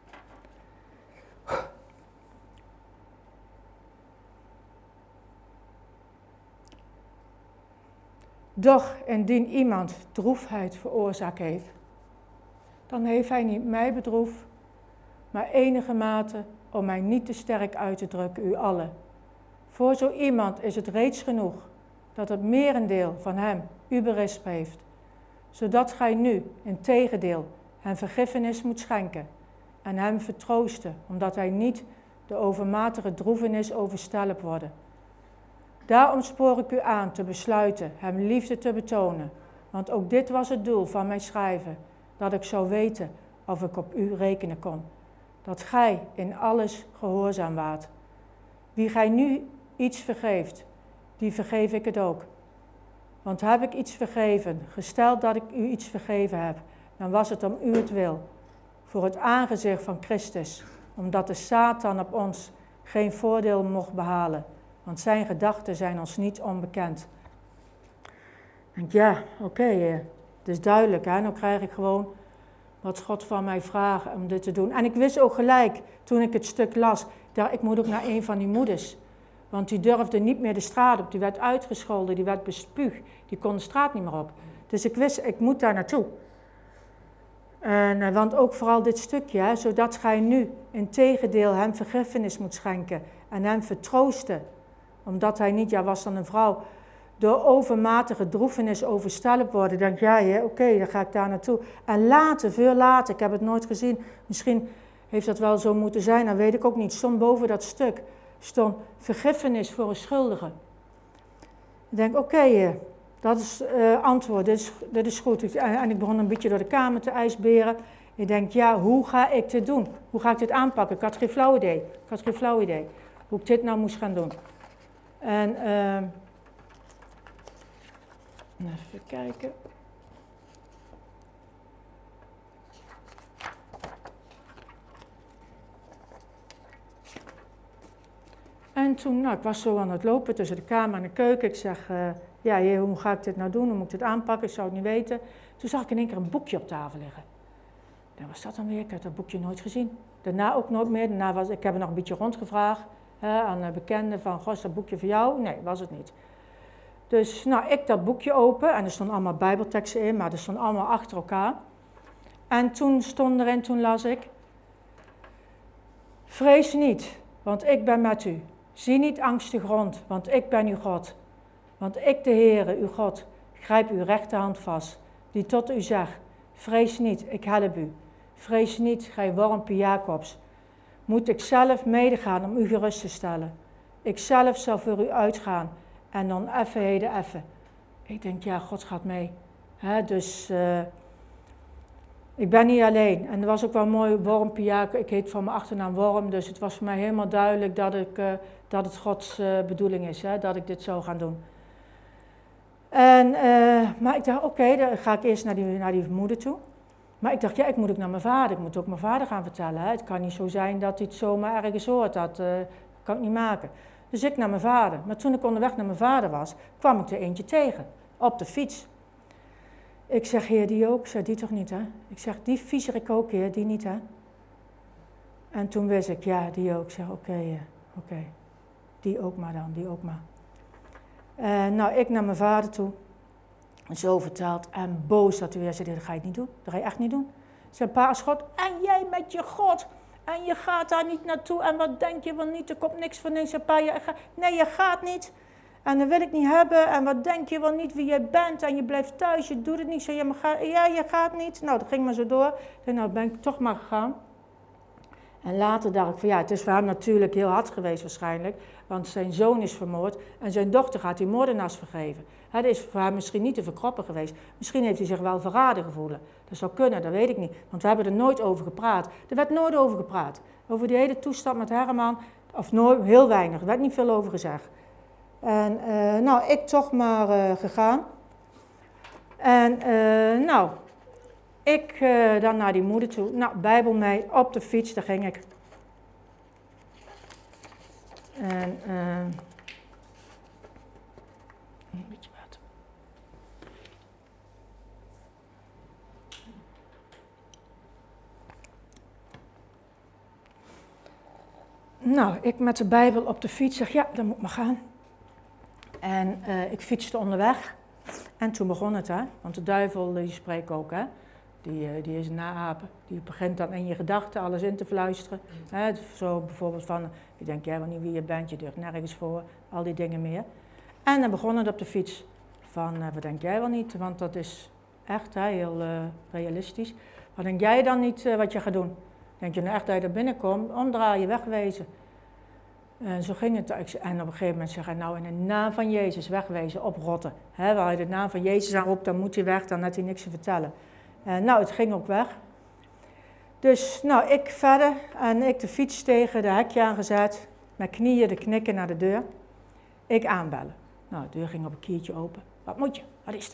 Doch indien iemand droefheid veroorzaakt heeft, dan heeft hij niet mij bedroefd, maar enige mate om mij niet te sterk uit te drukken, u allen. Voor zo iemand is het reeds genoeg dat het merendeel van hem u berispt heeft, zodat gij nu, integendeel, hem vergiffenis moet schenken en hem vertroosten, omdat hij niet de overmatige droefenis overstelpt worden. Daarom spoor ik u aan te besluiten hem liefde te betonen, want ook dit was het doel van mijn schrijven, dat ik zou weten of ik op u rekenen kon, dat gij in alles gehoorzaam waart. Wie gij nu iets vergeeft, die vergeef ik het ook. Want heb ik iets vergeven, gesteld dat ik u iets vergeven heb, dan was het om u het wil, voor het aangezicht van Christus, omdat de Satan op ons geen voordeel mocht behalen, want zijn gedachten zijn ons niet onbekend. Ik denk, ja, oké, het is duidelijk, hè? Nou krijg ik gewoon wat God van mij vraagt om dit te doen. En ik wist ook gelijk, toen ik het stuk las, dat ik moet ook naar een van die moeders. Want die durfde niet meer de straat op, die werd uitgescholden, die werd bespuugd, die kon de straat niet meer op. Dus ik wist, ik moet daar naartoe. Want ook vooral dit stukje, hè, zodat gij nu integendeel hem vergiffenis moet schenken en hem vertroosten, omdat hij niet, was dan een vrouw, door overmatige droefenis overstelpt worden. Denk ja, oké, dan ga ik daar naartoe. En later, veel later, ik heb het nooit gezien, misschien heeft dat wel zo moeten zijn, dat weet ik ook niet, stond boven dat stuk, stond vergiffenis voor een schuldige. Ik denk, oké, Dat is antwoord, dit is goed. En ik begon een beetje door de kamer te ijsberen. Ik denk, ja, hoe ga ik dit doen? Hoe ga ik dit aanpakken? Ik had geen flauw idee. Hoe ik dit nou moest gaan doen. En, even kijken. En toen, ik was zo aan het lopen tussen de kamer en de keuken. Ik zeg, ja, heer, hoe ga ik dit nou doen? Hoe moet ik dit aanpakken? Ik zou het niet weten. Toen zag ik in één keer een boekje op tafel liggen. En was dat dan weer? Ik had dat boekje nooit gezien. Daarna ook nooit meer. Daarna ik heb er nog een beetje rondgevraagd aan bekenden van, goh, is dat boekje voor jou? Nee, was het niet. Dus ik dat boekje open en er stonden allemaal bijbelteksten in, maar er stonden allemaal achter elkaar. En toen stond erin, toen las ik, vrees niet, want ik ben met u. Zie niet angstig rond, want ik ben uw God. Want ik, de Heere, uw God, grijp uw rechterhand vast, die tot u zegt, vrees niet, ik help u. Vrees niet, gij wormpje Jacobs. Moet ik zelf medegaan om u gerust te stellen. Ik zelf zal voor u uitgaan en dan even. Ik denk, ja, God gaat mee. Dus ik ben niet alleen. En dat was ook wel mooi, wormpje Jacob. Ik heet van mijn achternaam Worm, dus het was voor mij helemaal duidelijk dat het Gods bedoeling is, dat ik dit zou gaan doen. Maar ik dacht, oké, dan ga ik eerst naar die moeder toe. Maar ik dacht, ja, ik moet ook naar mijn vader. Ik moet ook mijn vader gaan vertellen. Het kan niet zo zijn dat hij het zomaar ergens hoort. Dat kan ik niet maken. Dus ik naar mijn vader. Maar toen ik onderweg naar mijn vader was, kwam ik er eentje tegen. Op de fiets. Ik zeg, heer, die ook? Ik zeg, die toch niet, hè? Ik zeg, die viezerik ook, heer, die niet, hè? En toen wist ik, ja, die ook. Ik zeg, oké. Die ook maar dan, die ook maar. Ik naar mijn vader toe. Zo verteld en boos dat hij weer zei, dat ga je niet doen, dat ga je echt niet doen. Zijn pa is God en jij met je God en je gaat daar niet naartoe en wat denk je wel niet, er komt niks van in zijn pa. Nee, je gaat niet en dat wil ik niet hebben en wat denk je wel niet wie jij bent en je blijft thuis, je doet het niet zo, je gaat niet. Nou, dat ging maar zo door. Ik dacht, nou ben ik toch maar gegaan. En later dacht ik van ja, het is voor hem natuurlijk heel hard geweest waarschijnlijk, want zijn zoon is vermoord en zijn dochter gaat die moordenaars vergeven. Dat is voor hem misschien niet te verkroppen geweest. Misschien heeft hij zich wel verraden gevoeld. Dat zou kunnen, dat weet ik niet, want we hebben er nooit over gepraat. Er werd nooit over gepraat. Over die hele toestand met Herman, of nooit, heel weinig, er werd niet veel over gezegd. En ik toch maar gegaan. En ik dan naar die moeder toe. Bijbel mee, op de fiets, daar ging ik. En een beetje water. Ik met de Bijbel op de fiets zeg, ja, dan moet ik maar gaan. En ik fietste onderweg. En toen begon het, hè. Want de duivel, die spreekt ook, hè. Die is een naapen. Die begint dan in je gedachten alles in te fluisteren. Hè? Zo bijvoorbeeld van, je denkt jij wel niet wie je bent, je durft nergens voor, al die dingen meer. En dan begon het op de fiets. Van, wat denk jij wel niet, want dat is echt heel realistisch. Wat denk jij dan niet wat je gaat doen? Denk je nou echt dat je er binnenkomt, omdraaien, wegwezen. En zo ging het. En op een gegeven moment zeg ik, nou in de naam van Jezus wegwezen, oprotten. Waar je de naam van Jezus aan roept, dan moet hij weg, dan heeft hij niks te vertellen. Het ging ook weg. Dus ik verder en ik de fiets tegen de hekje aangezet, mijn knieën de knikken naar de deur. Ik aanbellen. De deur ging op een kiertje open. Wat moet je? Wat is er?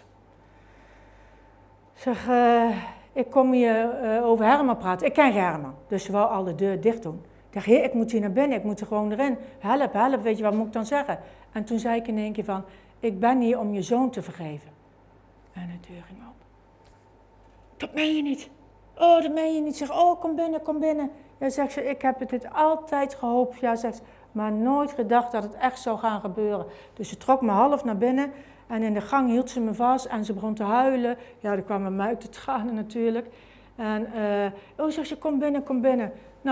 Ik zeg, ik kom hier over Herman praten. Ik ken Herman, dus ze wou al de deur dicht doen. Ik dacht, heer, ik moet hier naar binnen, ik moet er gewoon erin. Help, weet je, wat moet ik dan zeggen? En toen zei ik in één keer van, ik ben hier om je zoon te vergeven. En de deur ging open. Dat meen je niet. Oh, dat meen je niet. Zeg, oh, kom binnen. Ja, zegt ze, ik heb het altijd gehoopt. Ja, zegt ze, maar nooit gedacht dat het echt zou gaan gebeuren. Dus ze trok me half naar binnen en in de gang hield ze me vast en ze begon te huilen. Ja, er kwamen mij uit de tranen natuurlijk. En, zegt ze, kom binnen.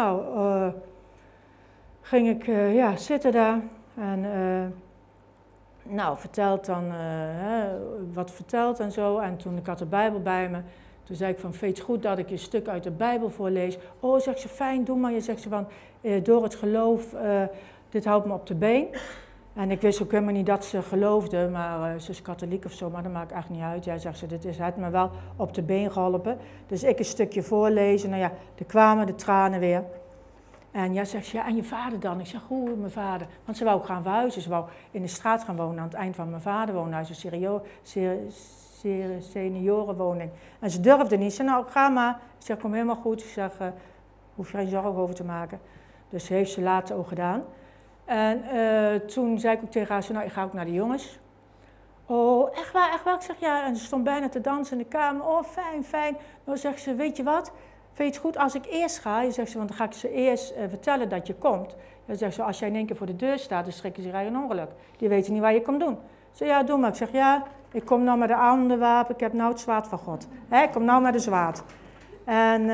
Ging ik zitten daar en verteld dan, wat verteld en zo. En toen ik had de Bijbel bij me. Toen zei ik van, vind je het goed dat ik je een stuk uit de Bijbel voorlees? Oh, zegt ze, fijn, doe maar. Je zegt ze van, door het geloof, dit houdt me op de been. En ik wist ook helemaal niet dat ze geloofde, maar ze is katholiek of zo, maar dat maakt echt niet uit. Ja, zegt ze, dit is het me wel op de been geholpen. Dus ik een stukje voorlezen, nou ja, er kwamen de tranen weer. En ja, zegt ze, ja, en je vader dan? Ik zeg, hoe, mijn vader? Want ze wou ook gaan verhuizen, ze wou in de straat gaan wonen, aan het eind van mijn vaderwoonhuis, een seniorenwoning. En ze durfde niet, ze zei, nou, ga maar. Ik zeg, kom helemaal goed. Ik zeg, hoef je geen zorgen over te maken. Dus heeft ze later ook gedaan. En toen zei ik ook tegen haar, nou, ik ga ook naar de jongens. Oh, echt waar, echt waar? Ik zeg, ja, en ze stond bijna te dansen in de kamer. Oh, fijn, fijn. Dan zegt ze, weet je wat? Vind je het goed als ik eerst ga? Je zegt ze, want dan ga ik ze eerst vertellen dat je komt. Dan zegt ze, als jij in één keer voor de deur staat, dan schrikken ze rijden een ongeluk. Die weten niet waar je komt doen. Ze ja, doe maar. Ik zeg, ja, ik kom nou met de andere wapen, ik heb nou het zwaard van God. Ik kom nou met de zwaard. En,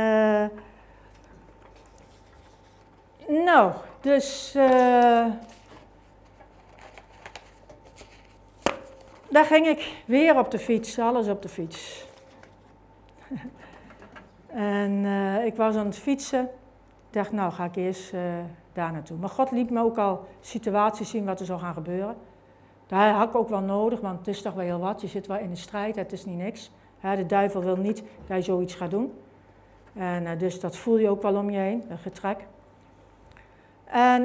nou, dus, daar ging ik weer op de fiets, alles op de fiets. En ik was aan het fietsen. Ik dacht, nou ga ik eerst daar naartoe. Maar God liet me ook al situaties zien wat er zou gaan gebeuren. Daar had ik ook wel nodig, want het is toch wel heel wat. Je zit wel in de strijd, het is niet niks. De duivel wil niet dat je zoiets gaat doen. En dus dat voel je ook wel om je heen, een getrek. En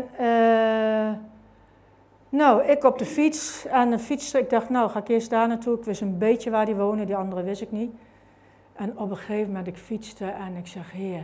nou, ik op de fiets. En de fiets, ik dacht, nou ga ik eerst daar naartoe. Ik wist een beetje waar die wonen, die andere wist ik niet. En op een gegeven moment, ik fietste en ik zeg, Heer,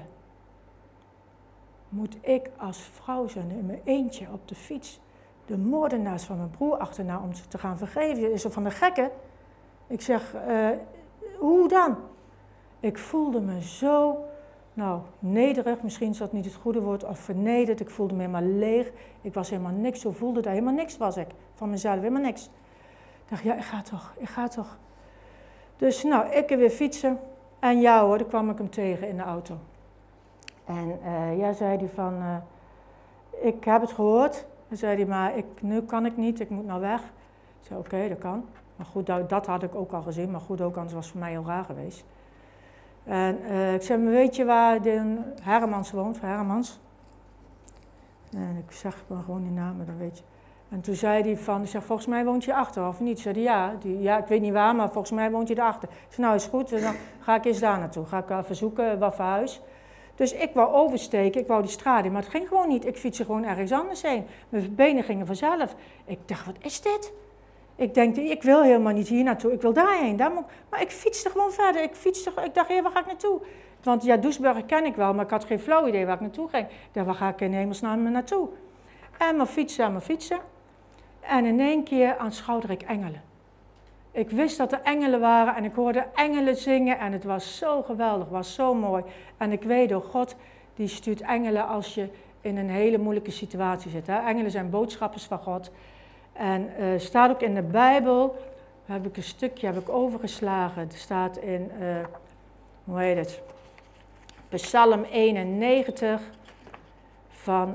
moet ik als vrouw zijn in mijn eentje op de fiets de moordenaars van mijn broer achterna om ze te gaan vergeven? Is er van de gekken? Ik zeg, hoe dan? Ik voelde me zo, nou, nederig, misschien is dat niet het goede woord, of vernederd. Ik voelde me helemaal leeg. Ik was helemaal niks, zo voelde dat helemaal niks was ik. Van mezelf, helemaal niks. Ik dacht, ja, ik ga toch. Dus nou, ik weer fietsen. En ja hoor, daar kwam ik hem tegen in de auto. En ja, zei hij van, ik heb het gehoord. Dan zei hij, maar nu kan ik niet, ik moet nou weg. Ik zei, oké, dat kan. Maar goed, dat had ik ook al gezien, maar goed, ook anders was het voor mij heel raar geweest. En ik zei, maar weet je waar de Hermans woont, Hermans? En ik zeg maar gewoon die naam, dan weet je. En toen zei hij van, ik zeg, volgens mij woont je achter, of niet? Zei hij, ja, ik weet niet waar, maar volgens mij woont je erachter. Ik zei, nou is goed, dan ga ik eens daar naartoe. Ga ik verzoeken, wat voor huis. Dus ik wou oversteken, ik wou die straat in, maar het ging gewoon niet. Ik fietste gewoon ergens anders heen. Mijn benen gingen vanzelf. Ik dacht, wat is dit? Ik denk, ik wil helemaal niet hier naartoe, ik wil daarheen. Maar ik fietste gewoon verder. Ik dacht, waar ga ik naartoe? Want ja, Doesburg ken ik wel, maar ik had geen flauw idee waar ik naartoe ging. Ik dacht, waar ga ik in hemelsnaam naartoe? En mijn fietsen. En in één keer aanschouwde ik engelen. Ik wist dat er engelen waren en ik hoorde engelen zingen en het was zo geweldig, het was zo mooi. En ik weet ook, God die stuurt engelen als je in een hele moeilijke situatie zit. Hè? Engelen zijn boodschappers van God. En staat ook in de Bijbel, heb ik een stukje overgeslagen. Het staat in, hoe heet het? Psalm 91 van,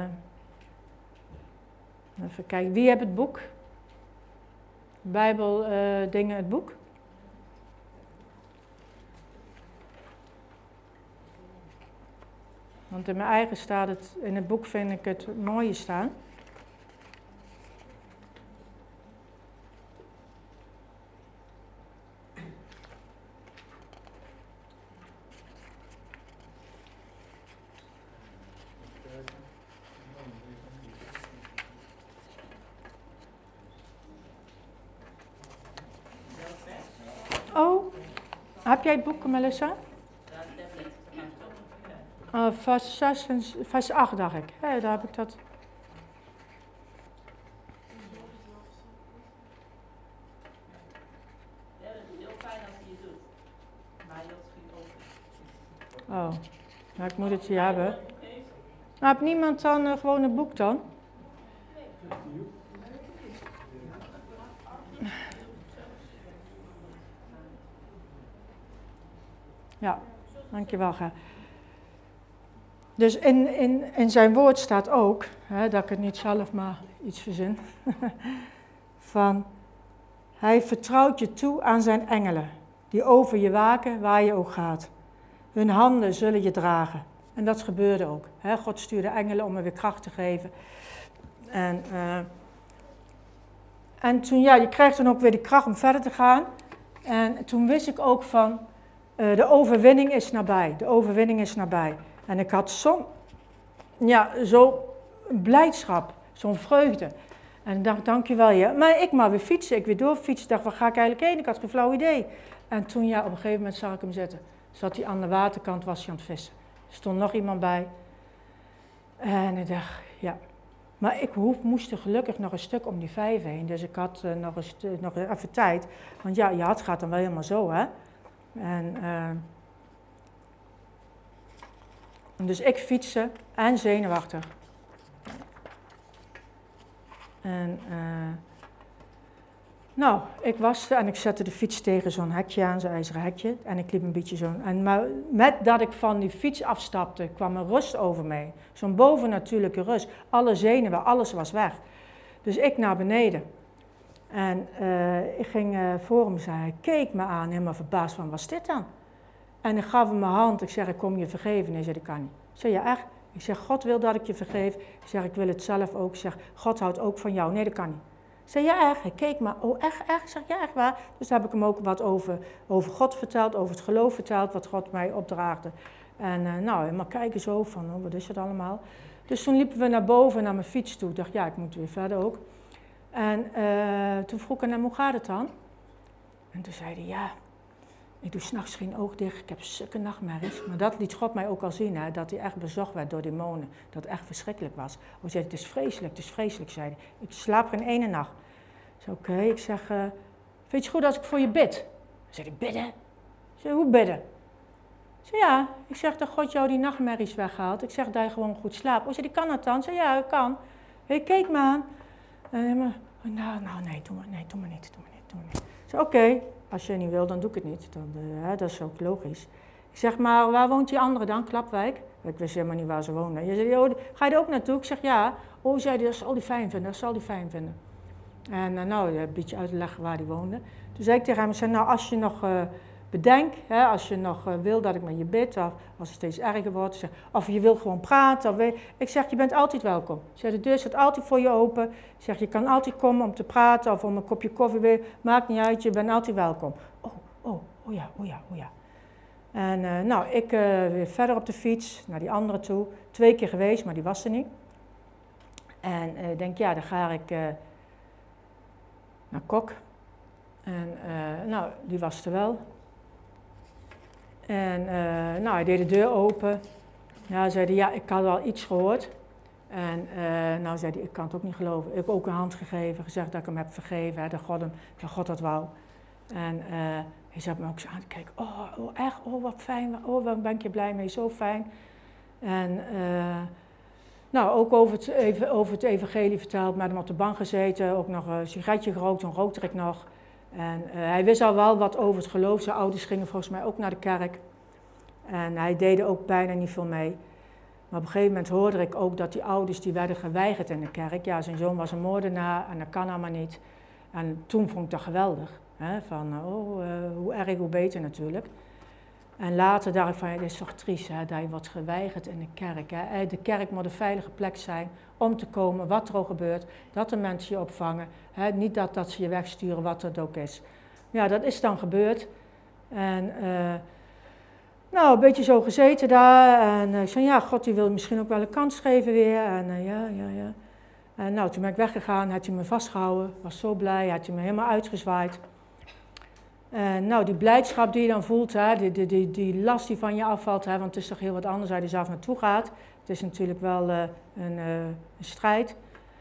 even kijken, wie heeft het boek? Bijbel dingen, het boek. Want in mijn eigen staat het, in het boek vind ik het mooie staan. Oh, heb jij het boek, Melissa? Vers 6 en vers 8, dacht ik. Daar heb ik dat. Ja, dat is heel fijn als je het doet. Maar dat schiet ook. Oh, nou, ik moet het hier hebben. Nou, heeft niemand dan gewoon een boek dan? Ja, dankjewel. Dus in zijn woord staat ook, dat ik het niet zelf maar iets verzin, van hij vertrouwt je toe aan zijn engelen, die over je waken waar je ook gaat. Hun handen zullen je dragen. En dat gebeurde ook. God stuurde engelen om me weer kracht te geven. En En toen, ja, je krijgt dan ook weer de kracht om verder te gaan. En toen wist ik ook van, de overwinning is nabij. De overwinning is nabij. En ik had zo'n blijdschap, zo'n vreugde. En ik dacht, dankjewel, ja. Maar ik maar weer fietsen, ik weer doorfietsen. Ik dacht, waar ga ik eigenlijk heen? Ik had geen flauw idee. En toen, ja, op een gegeven moment zag ik hem zitten. Zat hij aan de waterkant, was hij aan het vissen. Er stond nog iemand bij. En ik dacht, ja. Maar ik moest er gelukkig nog een stuk om die 5 heen. Dus ik had nog even tijd. Want ja, je hart gaat dan wel helemaal zo, hè. En dus ik fietsen en zenuwachtig. En ik was er en ik zette de fiets tegen zo'n hekje aan, zo'n ijzeren hekje. En ik liep een beetje zo. Maar met dat ik van die fiets afstapte, kwam een rust over mij. Zo'n bovennatuurlijke rust. Alle zenuwen, alles was weg. Dus ik naar beneden. En ik ging voor hem, hij keek me aan, helemaal verbaasd van, wat is dit dan? En ik gaf hem mijn hand, ik zeg, ik kom je vergeven. Hij zei, dat kan niet. Ik zei, ja echt? Ik zeg, God wil dat ik je vergeef. Ik zeg, ik wil het zelf ook. Ik zeg, God houdt ook van jou. Nee, dat kan niet. Ik zei, ja echt? Hij keek me, oh echt? Ik zeg, ja echt waar? Dus daar heb ik hem ook wat over God verteld, over het geloof verteld, wat God mij opdraagde. En helemaal kijken zo van, oh, wat is het allemaal? Dus toen liepen we naar boven, naar mijn fiets toe. Ik dacht, ja, ik moet weer verder ook. En toen vroeg ik hem, hoe gaat het dan? En toen zei hij, ja, ik doe 's nachts geen oog dicht, ik heb zulke nachtmerries. Maar dat liet God mij ook al zien, hè, dat hij echt bezocht werd door demonen. Dat het echt verschrikkelijk was. Hij zei, het is vreselijk, zei hij. Ik slaap geen ene nacht. Ik zei, oké. Ik zeg, vind je het goed als ik voor je bid? Hij zei, bidden? Ik zei, hoe bidden? Ik zei, ja. Ik zeg, dat God jou die nachtmerries weghaalt. Ik zeg, dat je gewoon goed slaapt. Hij zei, kan dat dan? Ik zei, ja, dat kan. Hij keek me aan. Nee, doe maar niet. Ik zei, oké. Als je niet wil, dan doe ik het niet. Dat is ook logisch. Ik zeg, maar waar woont die andere dan? Klapwijk? Ik wist helemaal niet waar ze woonde. Je zei, oh, ga je er ook naartoe? Ik zeg, ja. Oh, zei hij, dat zal hij fijn vinden. En een beetje uitleggen waar hij woonde. Toen zei ik tegen hem, nou, als je nog bedenkt, als je nog wil dat ik met je bid, of als het steeds erger wordt, zeg, of je wil gewoon praten. Ik zeg, je bent altijd welkom. Ik zeg, de deur staat altijd voor je open. Ik zeg, je kan altijd komen om te praten of om een kopje koffie weer. Maakt niet uit, je bent altijd welkom. Oh ja. En ik weer verder op de fiets, naar die andere toe. 2 keer geweest, maar die was er niet. En ik denk, ja, dan ga ik naar Kok. En die was er wel. En hij deed de deur open. Nou, zei hij, ja, ik had al iets gehoord. En zei hij, ik kan het ook niet geloven. Ik heb ook een hand gegeven, gezegd dat ik hem heb vergeven. Dat God dat wou. En hij zat me ook zo aan te kijken. Oh, echt? Oh, wat fijn. Oh, waar ben ik je blij mee? Zo fijn. En ook over het evangelie verteld. Met hem op de bank gezeten. Ook nog een sigaretje gerookt. Toen rookte ik nog. En hij wist al wel wat over het geloof. Zijn ouders gingen volgens mij ook naar de kerk. En hij deed er ook bijna niet veel mee. Maar op een gegeven moment hoorde ik ook dat die ouders die werden geweigerd in de kerk. Ja, zijn zoon was een moordenaar en dat kan allemaal niet. En toen vond ik dat geweldig. Hè? Van, hoe erg, hoe beter natuurlijk. En later dacht ik van, het is toch triest hè, dat je wordt geweigerd in de kerk. Hè? De kerk moet een veilige plek zijn om te komen, wat er ook gebeurt. Dat de mensen je opvangen. Hè? Niet dat ze je wegsturen, wat het ook is. Ja, dat is dan gebeurd. En een beetje zo gezeten daar. En ik zei, ja, God die wil misschien ook wel een kans geven weer. En ja. En toen ben ik weggegaan, had hij me vastgehouden. Was zo blij, had hij me helemaal uitgezwaaid. En die blijdschap die je dan voelt, hè, die last die van je afvalt, hè, want het is toch heel wat anders waar je zelf naartoe gaat. Het is natuurlijk wel een strijd.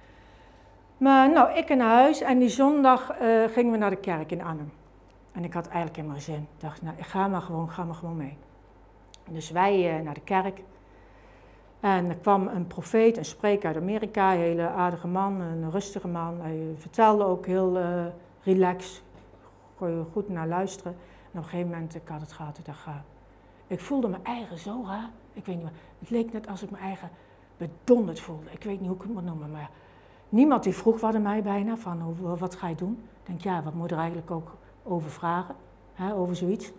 Maar ik naar huis en die zondag gingen we naar de kerk in Arnhem. En ik had eigenlijk helemaal geen zin. Ik dacht, ik ga maar gewoon mee. Dus wij naar de kerk. En er kwam een profeet, een spreker uit Amerika, een hele aardige man, een rustige man. Hij vertelde ook heel relaxed. Kon je goed naar luisteren. En op een gegeven moment, ik had het gehad, ik voelde mijn eigen zo raar. Ik weet niet meer, het leek net als ik mijn eigen bedonderd voelde. Ik weet niet hoe ik het moet noemen, maar niemand die vroeg wat aan mij bijna, van wat ga je doen? Ik denk, ja, wat moet je er eigenlijk ook over vragen, hè, over zoiets.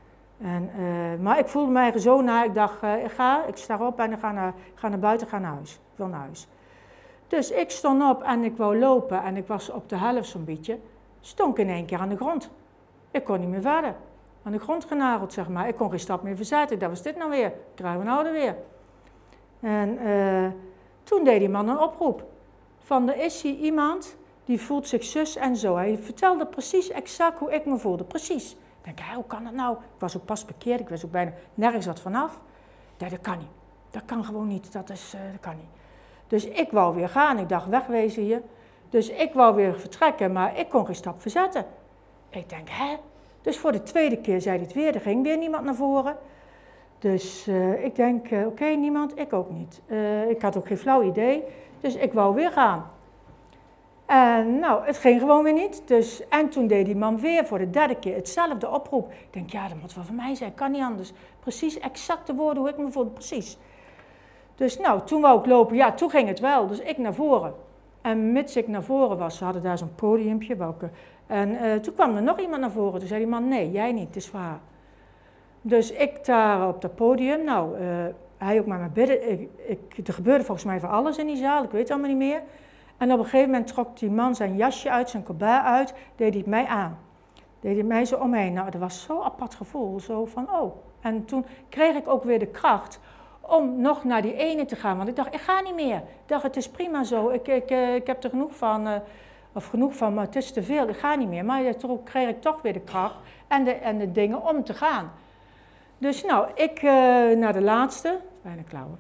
Maar ik voelde mijn eigen zo naar, ik dacht, ik sta op en ik ga naar buiten, ga naar huis. Ik wil naar huis. Dus ik stond op en ik wou lopen en ik was op de helft zo'n beetje. Stond in één keer aan de grond. Ik kon niet meer verder. Aan de grond genageld, zeg maar. Ik kon geen stap meer verzetten. Dat was dit nou weer. Krijgen we nou er weer. En toen deed die man een oproep. Van, er is hier iemand die voelt zich zus en zo. Hij vertelde precies exact hoe ik me voelde. Precies. Ik denk, hoe kan dat nou? Ik was ook pas bekeerd. Ik wist ook bijna nergens wat vanaf. Nee, dat kan niet. Dat kan gewoon niet. Dat kan niet. Dus ik wou weer gaan. Ik dacht, wegwezen hier. Dus ik wou weer vertrekken, maar ik kon geen stap verzetten. Ik denk, Dus voor de tweede keer zei hij het weer. Er ging weer niemand naar voren. Dus ik denk, oké, niemand. Ik ook niet. Ik had ook geen flauw idee. Dus ik wou weer gaan. En nou, het ging gewoon weer niet. Dus, en toen deed die man weer voor de derde keer hetzelfde oproep. Ik denk, ja, dat moet wel van mij zijn. Kan niet anders. Precies, exact de woorden hoe ik me voelde. Precies. Dus nou, toen wou ik lopen. Ja, toen ging het wel. Dus ik naar voren. En mits ik naar voren was, ze hadden daar zo'n podiumpje. En toen kwam er nog iemand naar voren. Toen zei die man, nee, jij niet, het is voor haar. Dus ik daar op dat podium, nou, hij ook maar me bidden. Er gebeurde volgens mij van alles in die zaal, ik weet het allemaal niet meer. En op een gegeven moment trok die man zijn jasje uit, zijn colbert uit, deed hij het mij aan. Deed hij mij zo omheen. Nou, dat was zo'n apart gevoel, zo van, oh. En toen kreeg ik ook weer de kracht om nog naar die ene te gaan. Want ik dacht, ik ga niet meer. Ik dacht, het is prima zo, ik heb er genoeg van, maar het is te veel, ik ga niet meer. Maar toen kreeg ik toch weer de kracht en de dingen om te gaan. Dus nou, ik naar de laatste, bijna klaar hoor.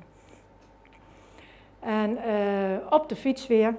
En op de fiets weer.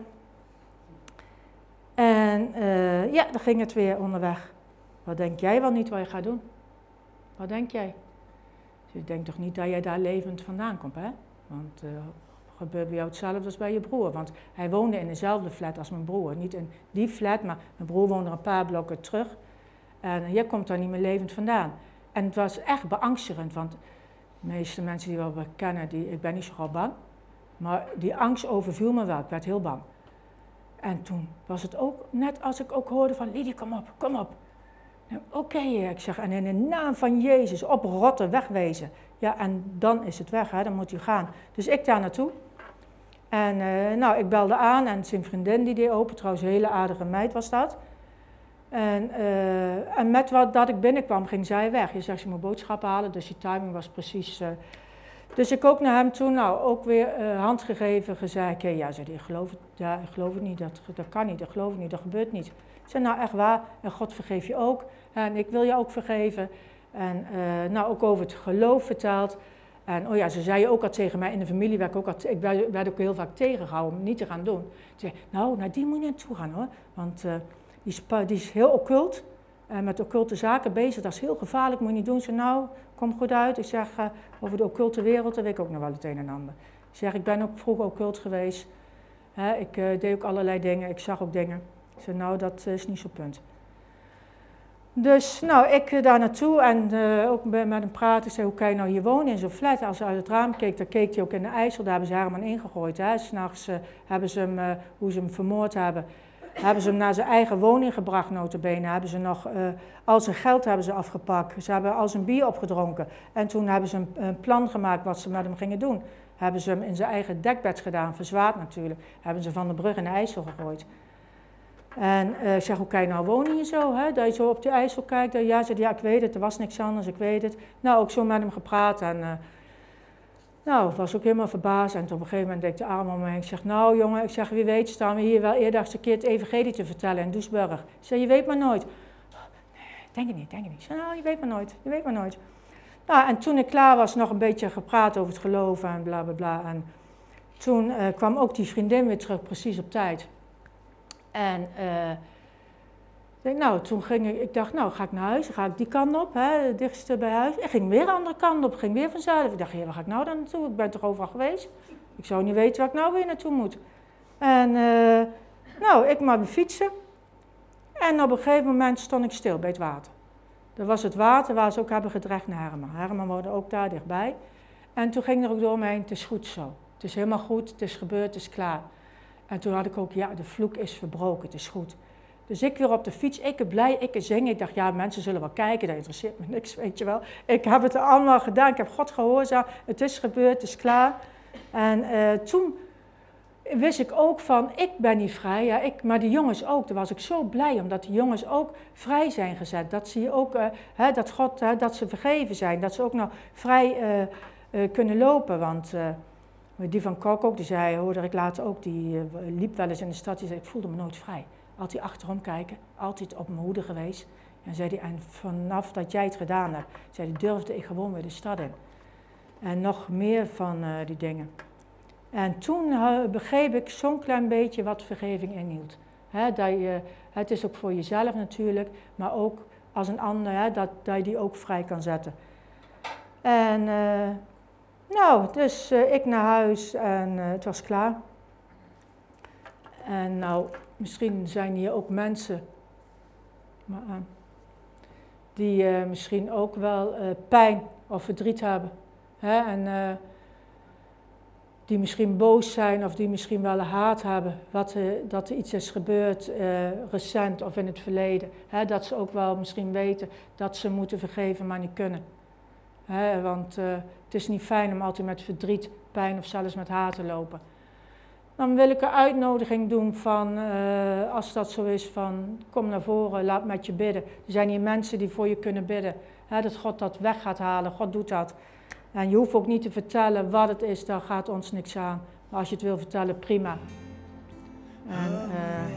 En ja, dan ging het weer onderweg. Wat denk jij wel niet wat je gaat doen? Wat denk jij? Dus ik denk toch niet dat jij daar levend vandaan komt, hè? Want gebeurt bij jou hetzelfde als bij je broer. Want hij woonde in dezelfde flat als mijn broer. Niet in die flat, maar mijn broer woonde er een paar blokken terug. En jij komt daar niet meer levend vandaan. En het was echt beangstigend, want de meeste mensen die we wel kennen, ik ben niet zo gauw bang. Maar die angst overviel me wel, ik werd heel bang. En toen was het ook, net als ik ook hoorde van, Lidie, kom op, kom op. Nou, oké, ik zeg, en in de naam van Jezus, oprotten, wegwezen. Ja, en dan is het weg, hè, dan moet u gaan. Dus ik daar naartoe. En nou, ik belde aan en zijn vriendin die deed open, trouwens een hele aardige meid was dat. En met dat ik binnenkwam, ging zij weg. Je zegt, ze moet boodschappen halen, dus die timing was precies. Dus ik ook naar hem toe, nou, ook weer hand gegeven, gezegd. Ja, zei hij, ik geloof het niet, dat kan niet, ik geloof het niet, dat gebeurt niet. Ik zei, nou echt waar, en God vergeef je ook. En ik wil je ook vergeven. En nou, ook over het geloof verteld. En oh ja, ze zei ook al tegen mij in de familie, ik werd ook heel vaak tegengehouden om niet te gaan doen. Ze zei, nou, naar die moet je naartoe gaan hoor, want die is heel occult. Met occulte zaken bezig, dat is heel gevaarlijk, moet je niet doen. Ze nou, kom goed uit. Ik zeg, over de occulte wereld, dat weet ik ook nog wel het een en ander. Ik zeg, ik ben ook vroeger occult geweest. Ik deed ook allerlei dingen, ik zag ook dingen. Ik zeg, nou, dat is niet zo'n punt. Dus, nou, ik daar naartoe en ook met hem praten. Ik zei, hoe kan je nou hier wonen in zo'n flat? Als hij uit het raam keek, dan keek hij ook in de IJssel. Daar hebben ze Herman ingegooid. S'nachts hebben ze hem, hoe ze hem vermoord hebben ze hem naar zijn eigen woning gebracht, nota bene. Hebben ze nog al zijn geld hebben ze afgepakt. Ze hebben al zijn bier opgedronken. En toen hebben ze een plan gemaakt wat ze met hem gingen doen. Hebben ze hem in zijn eigen dekbed gedaan, verzwaard natuurlijk. Hebben ze van de brug in de IJssel gegooid. En ik zeg, hoe kan je nou wonen hier zo? Hè? Dat je zo op de IJssel kijkt. Ja, zei, ja, ik weet het, er was niks anders, ik weet het. Nou, ook zo met hem gepraat en nou, ik was ook helemaal verbaasd. En op een gegeven moment deed ik de arm om me heen. Ik zeg, nou jongen, ik zeg, wie weet staan we hier wel eerder eens een keer het evangelie te vertellen in Doesburg. Ik zeg, je weet maar nooit. Nee, denk ik niet. Ik zeg, nou, je weet maar nooit. Nou, en toen ik klaar was, nog een beetje gepraat over het geloven en bla bla bla. En toen kwam ook die vriendin weer terug, precies op tijd. En toen ik dacht, nou ga ik naar huis, dan ga ik die kant op, hè, het dichtste bij huis. Ik ging weer de andere kant op, ging weer vanzelf. Ik dacht, ja, waar ga ik nou dan naartoe? Ik ben toch overal geweest? Ik zou niet weten waar ik nou weer naartoe moet. En nou, ik maar fietsen. En op een gegeven moment stond ik stil bij het water. Dat was het water waar ze ook hebben gedreigd naar Herman. Herman woonde ook daar dichtbij. En toen ging er ook door me heen, het is goed zo. Het is helemaal goed, het is gebeurd, het is klaar. En toen had ik ook, ja, de vloek is verbroken, het is goed. Dus ik weer op de fiets, ik blij, ik zing. Ik dacht, ja, mensen zullen wel kijken, dat interesseert me niks, weet je wel. Ik heb het allemaal gedaan, ik heb God gehoorzaamd, het is gebeurd, het is klaar. En toen wist ik ook van, ik ben niet vrij, ja, maar die jongens ook. Daar was ik zo blij omdat die jongens ook vrij zijn gezet. Dat zie je ook, dat God, dat ze vergeven zijn, dat ze ook nog vrij kunnen lopen. Want die van Kok ook, die zei, hoorde ik later ook, die liep wel eens in de stad, die zei, ik voelde me nooit vrij. Altijd achterom kijken, altijd op mijn hoede geweest. En zei die, en vanaf dat jij het gedaan hebt, zei die, durfde ik gewoon weer de stad in. En nog meer van die dingen. En toen begreep ik zo'n klein beetje wat vergeving inhield. Het is ook voor jezelf natuurlijk, maar ook als een ander, dat je die ook vrij kan zetten. En dus ik naar huis en het was klaar. En nou, misschien zijn hier ook mensen die misschien ook wel pijn of verdriet hebben. En die misschien boos zijn of die misschien wel haat hebben dat er iets is gebeurd recent of in het verleden. Dat ze ook wel misschien weten dat ze moeten vergeven, maar niet kunnen. Want het is niet fijn om altijd met verdriet, pijn of zelfs met haat te lopen. Dan wil ik een uitnodiging doen van, als dat zo is, van kom naar voren, laat met je bidden. Er zijn hier mensen die voor je kunnen bidden. Dat God dat weg gaat halen, God doet dat. En je hoeft ook niet te vertellen wat het is, daar gaat ons niks aan. Maar als je het wil vertellen, prima. En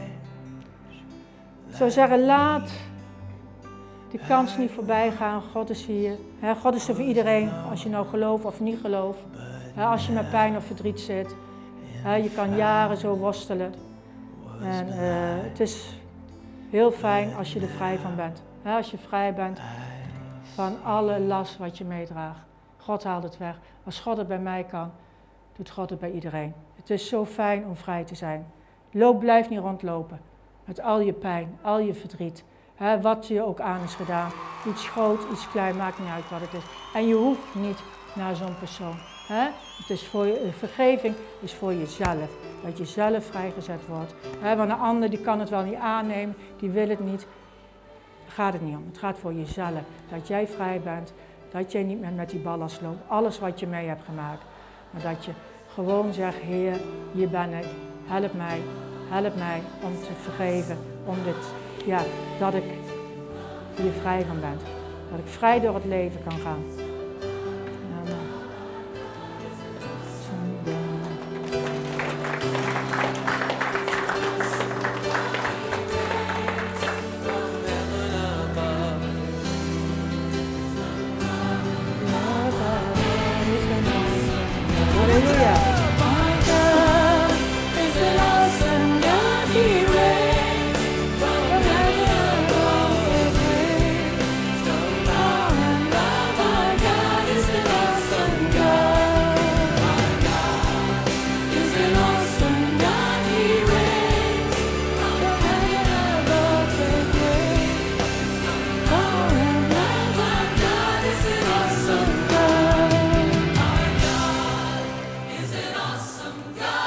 ik zou zeggen, laat die kans niet voorbij gaan. God is hier. God is er voor iedereen, als je nou gelooft of niet gelooft. Als je met pijn of verdriet zit. Je kan jaren zo worstelen. En het is heel fijn als je er vrij van bent. Als je vrij bent van alle last wat je meedraagt. God haalt het weg. Als God het bij mij kan, doet God het bij iedereen. Het is zo fijn om vrij te zijn. Blijf niet rondlopen. Met al je pijn, al je verdriet. Wat je ook aan is gedaan. Iets groot, iets klein, maakt niet uit wat het is. En je hoeft niet naar zo'n persoon. Het is vergeving is voor jezelf. Dat je zelf vrijgezet wordt. Want een ander die kan het wel niet aannemen, die wil het niet. Daar gaat het niet om. Het gaat voor jezelf. Dat jij vrij bent. Dat jij niet meer met die ballast loopt. Alles wat je mee hebt gemaakt. Maar dat je gewoon zegt, Heer, hier ben ik. Help mij om te vergeven. Dat ik hier vrij van ben. Dat ik vrij door het leven kan gaan. Awesome God.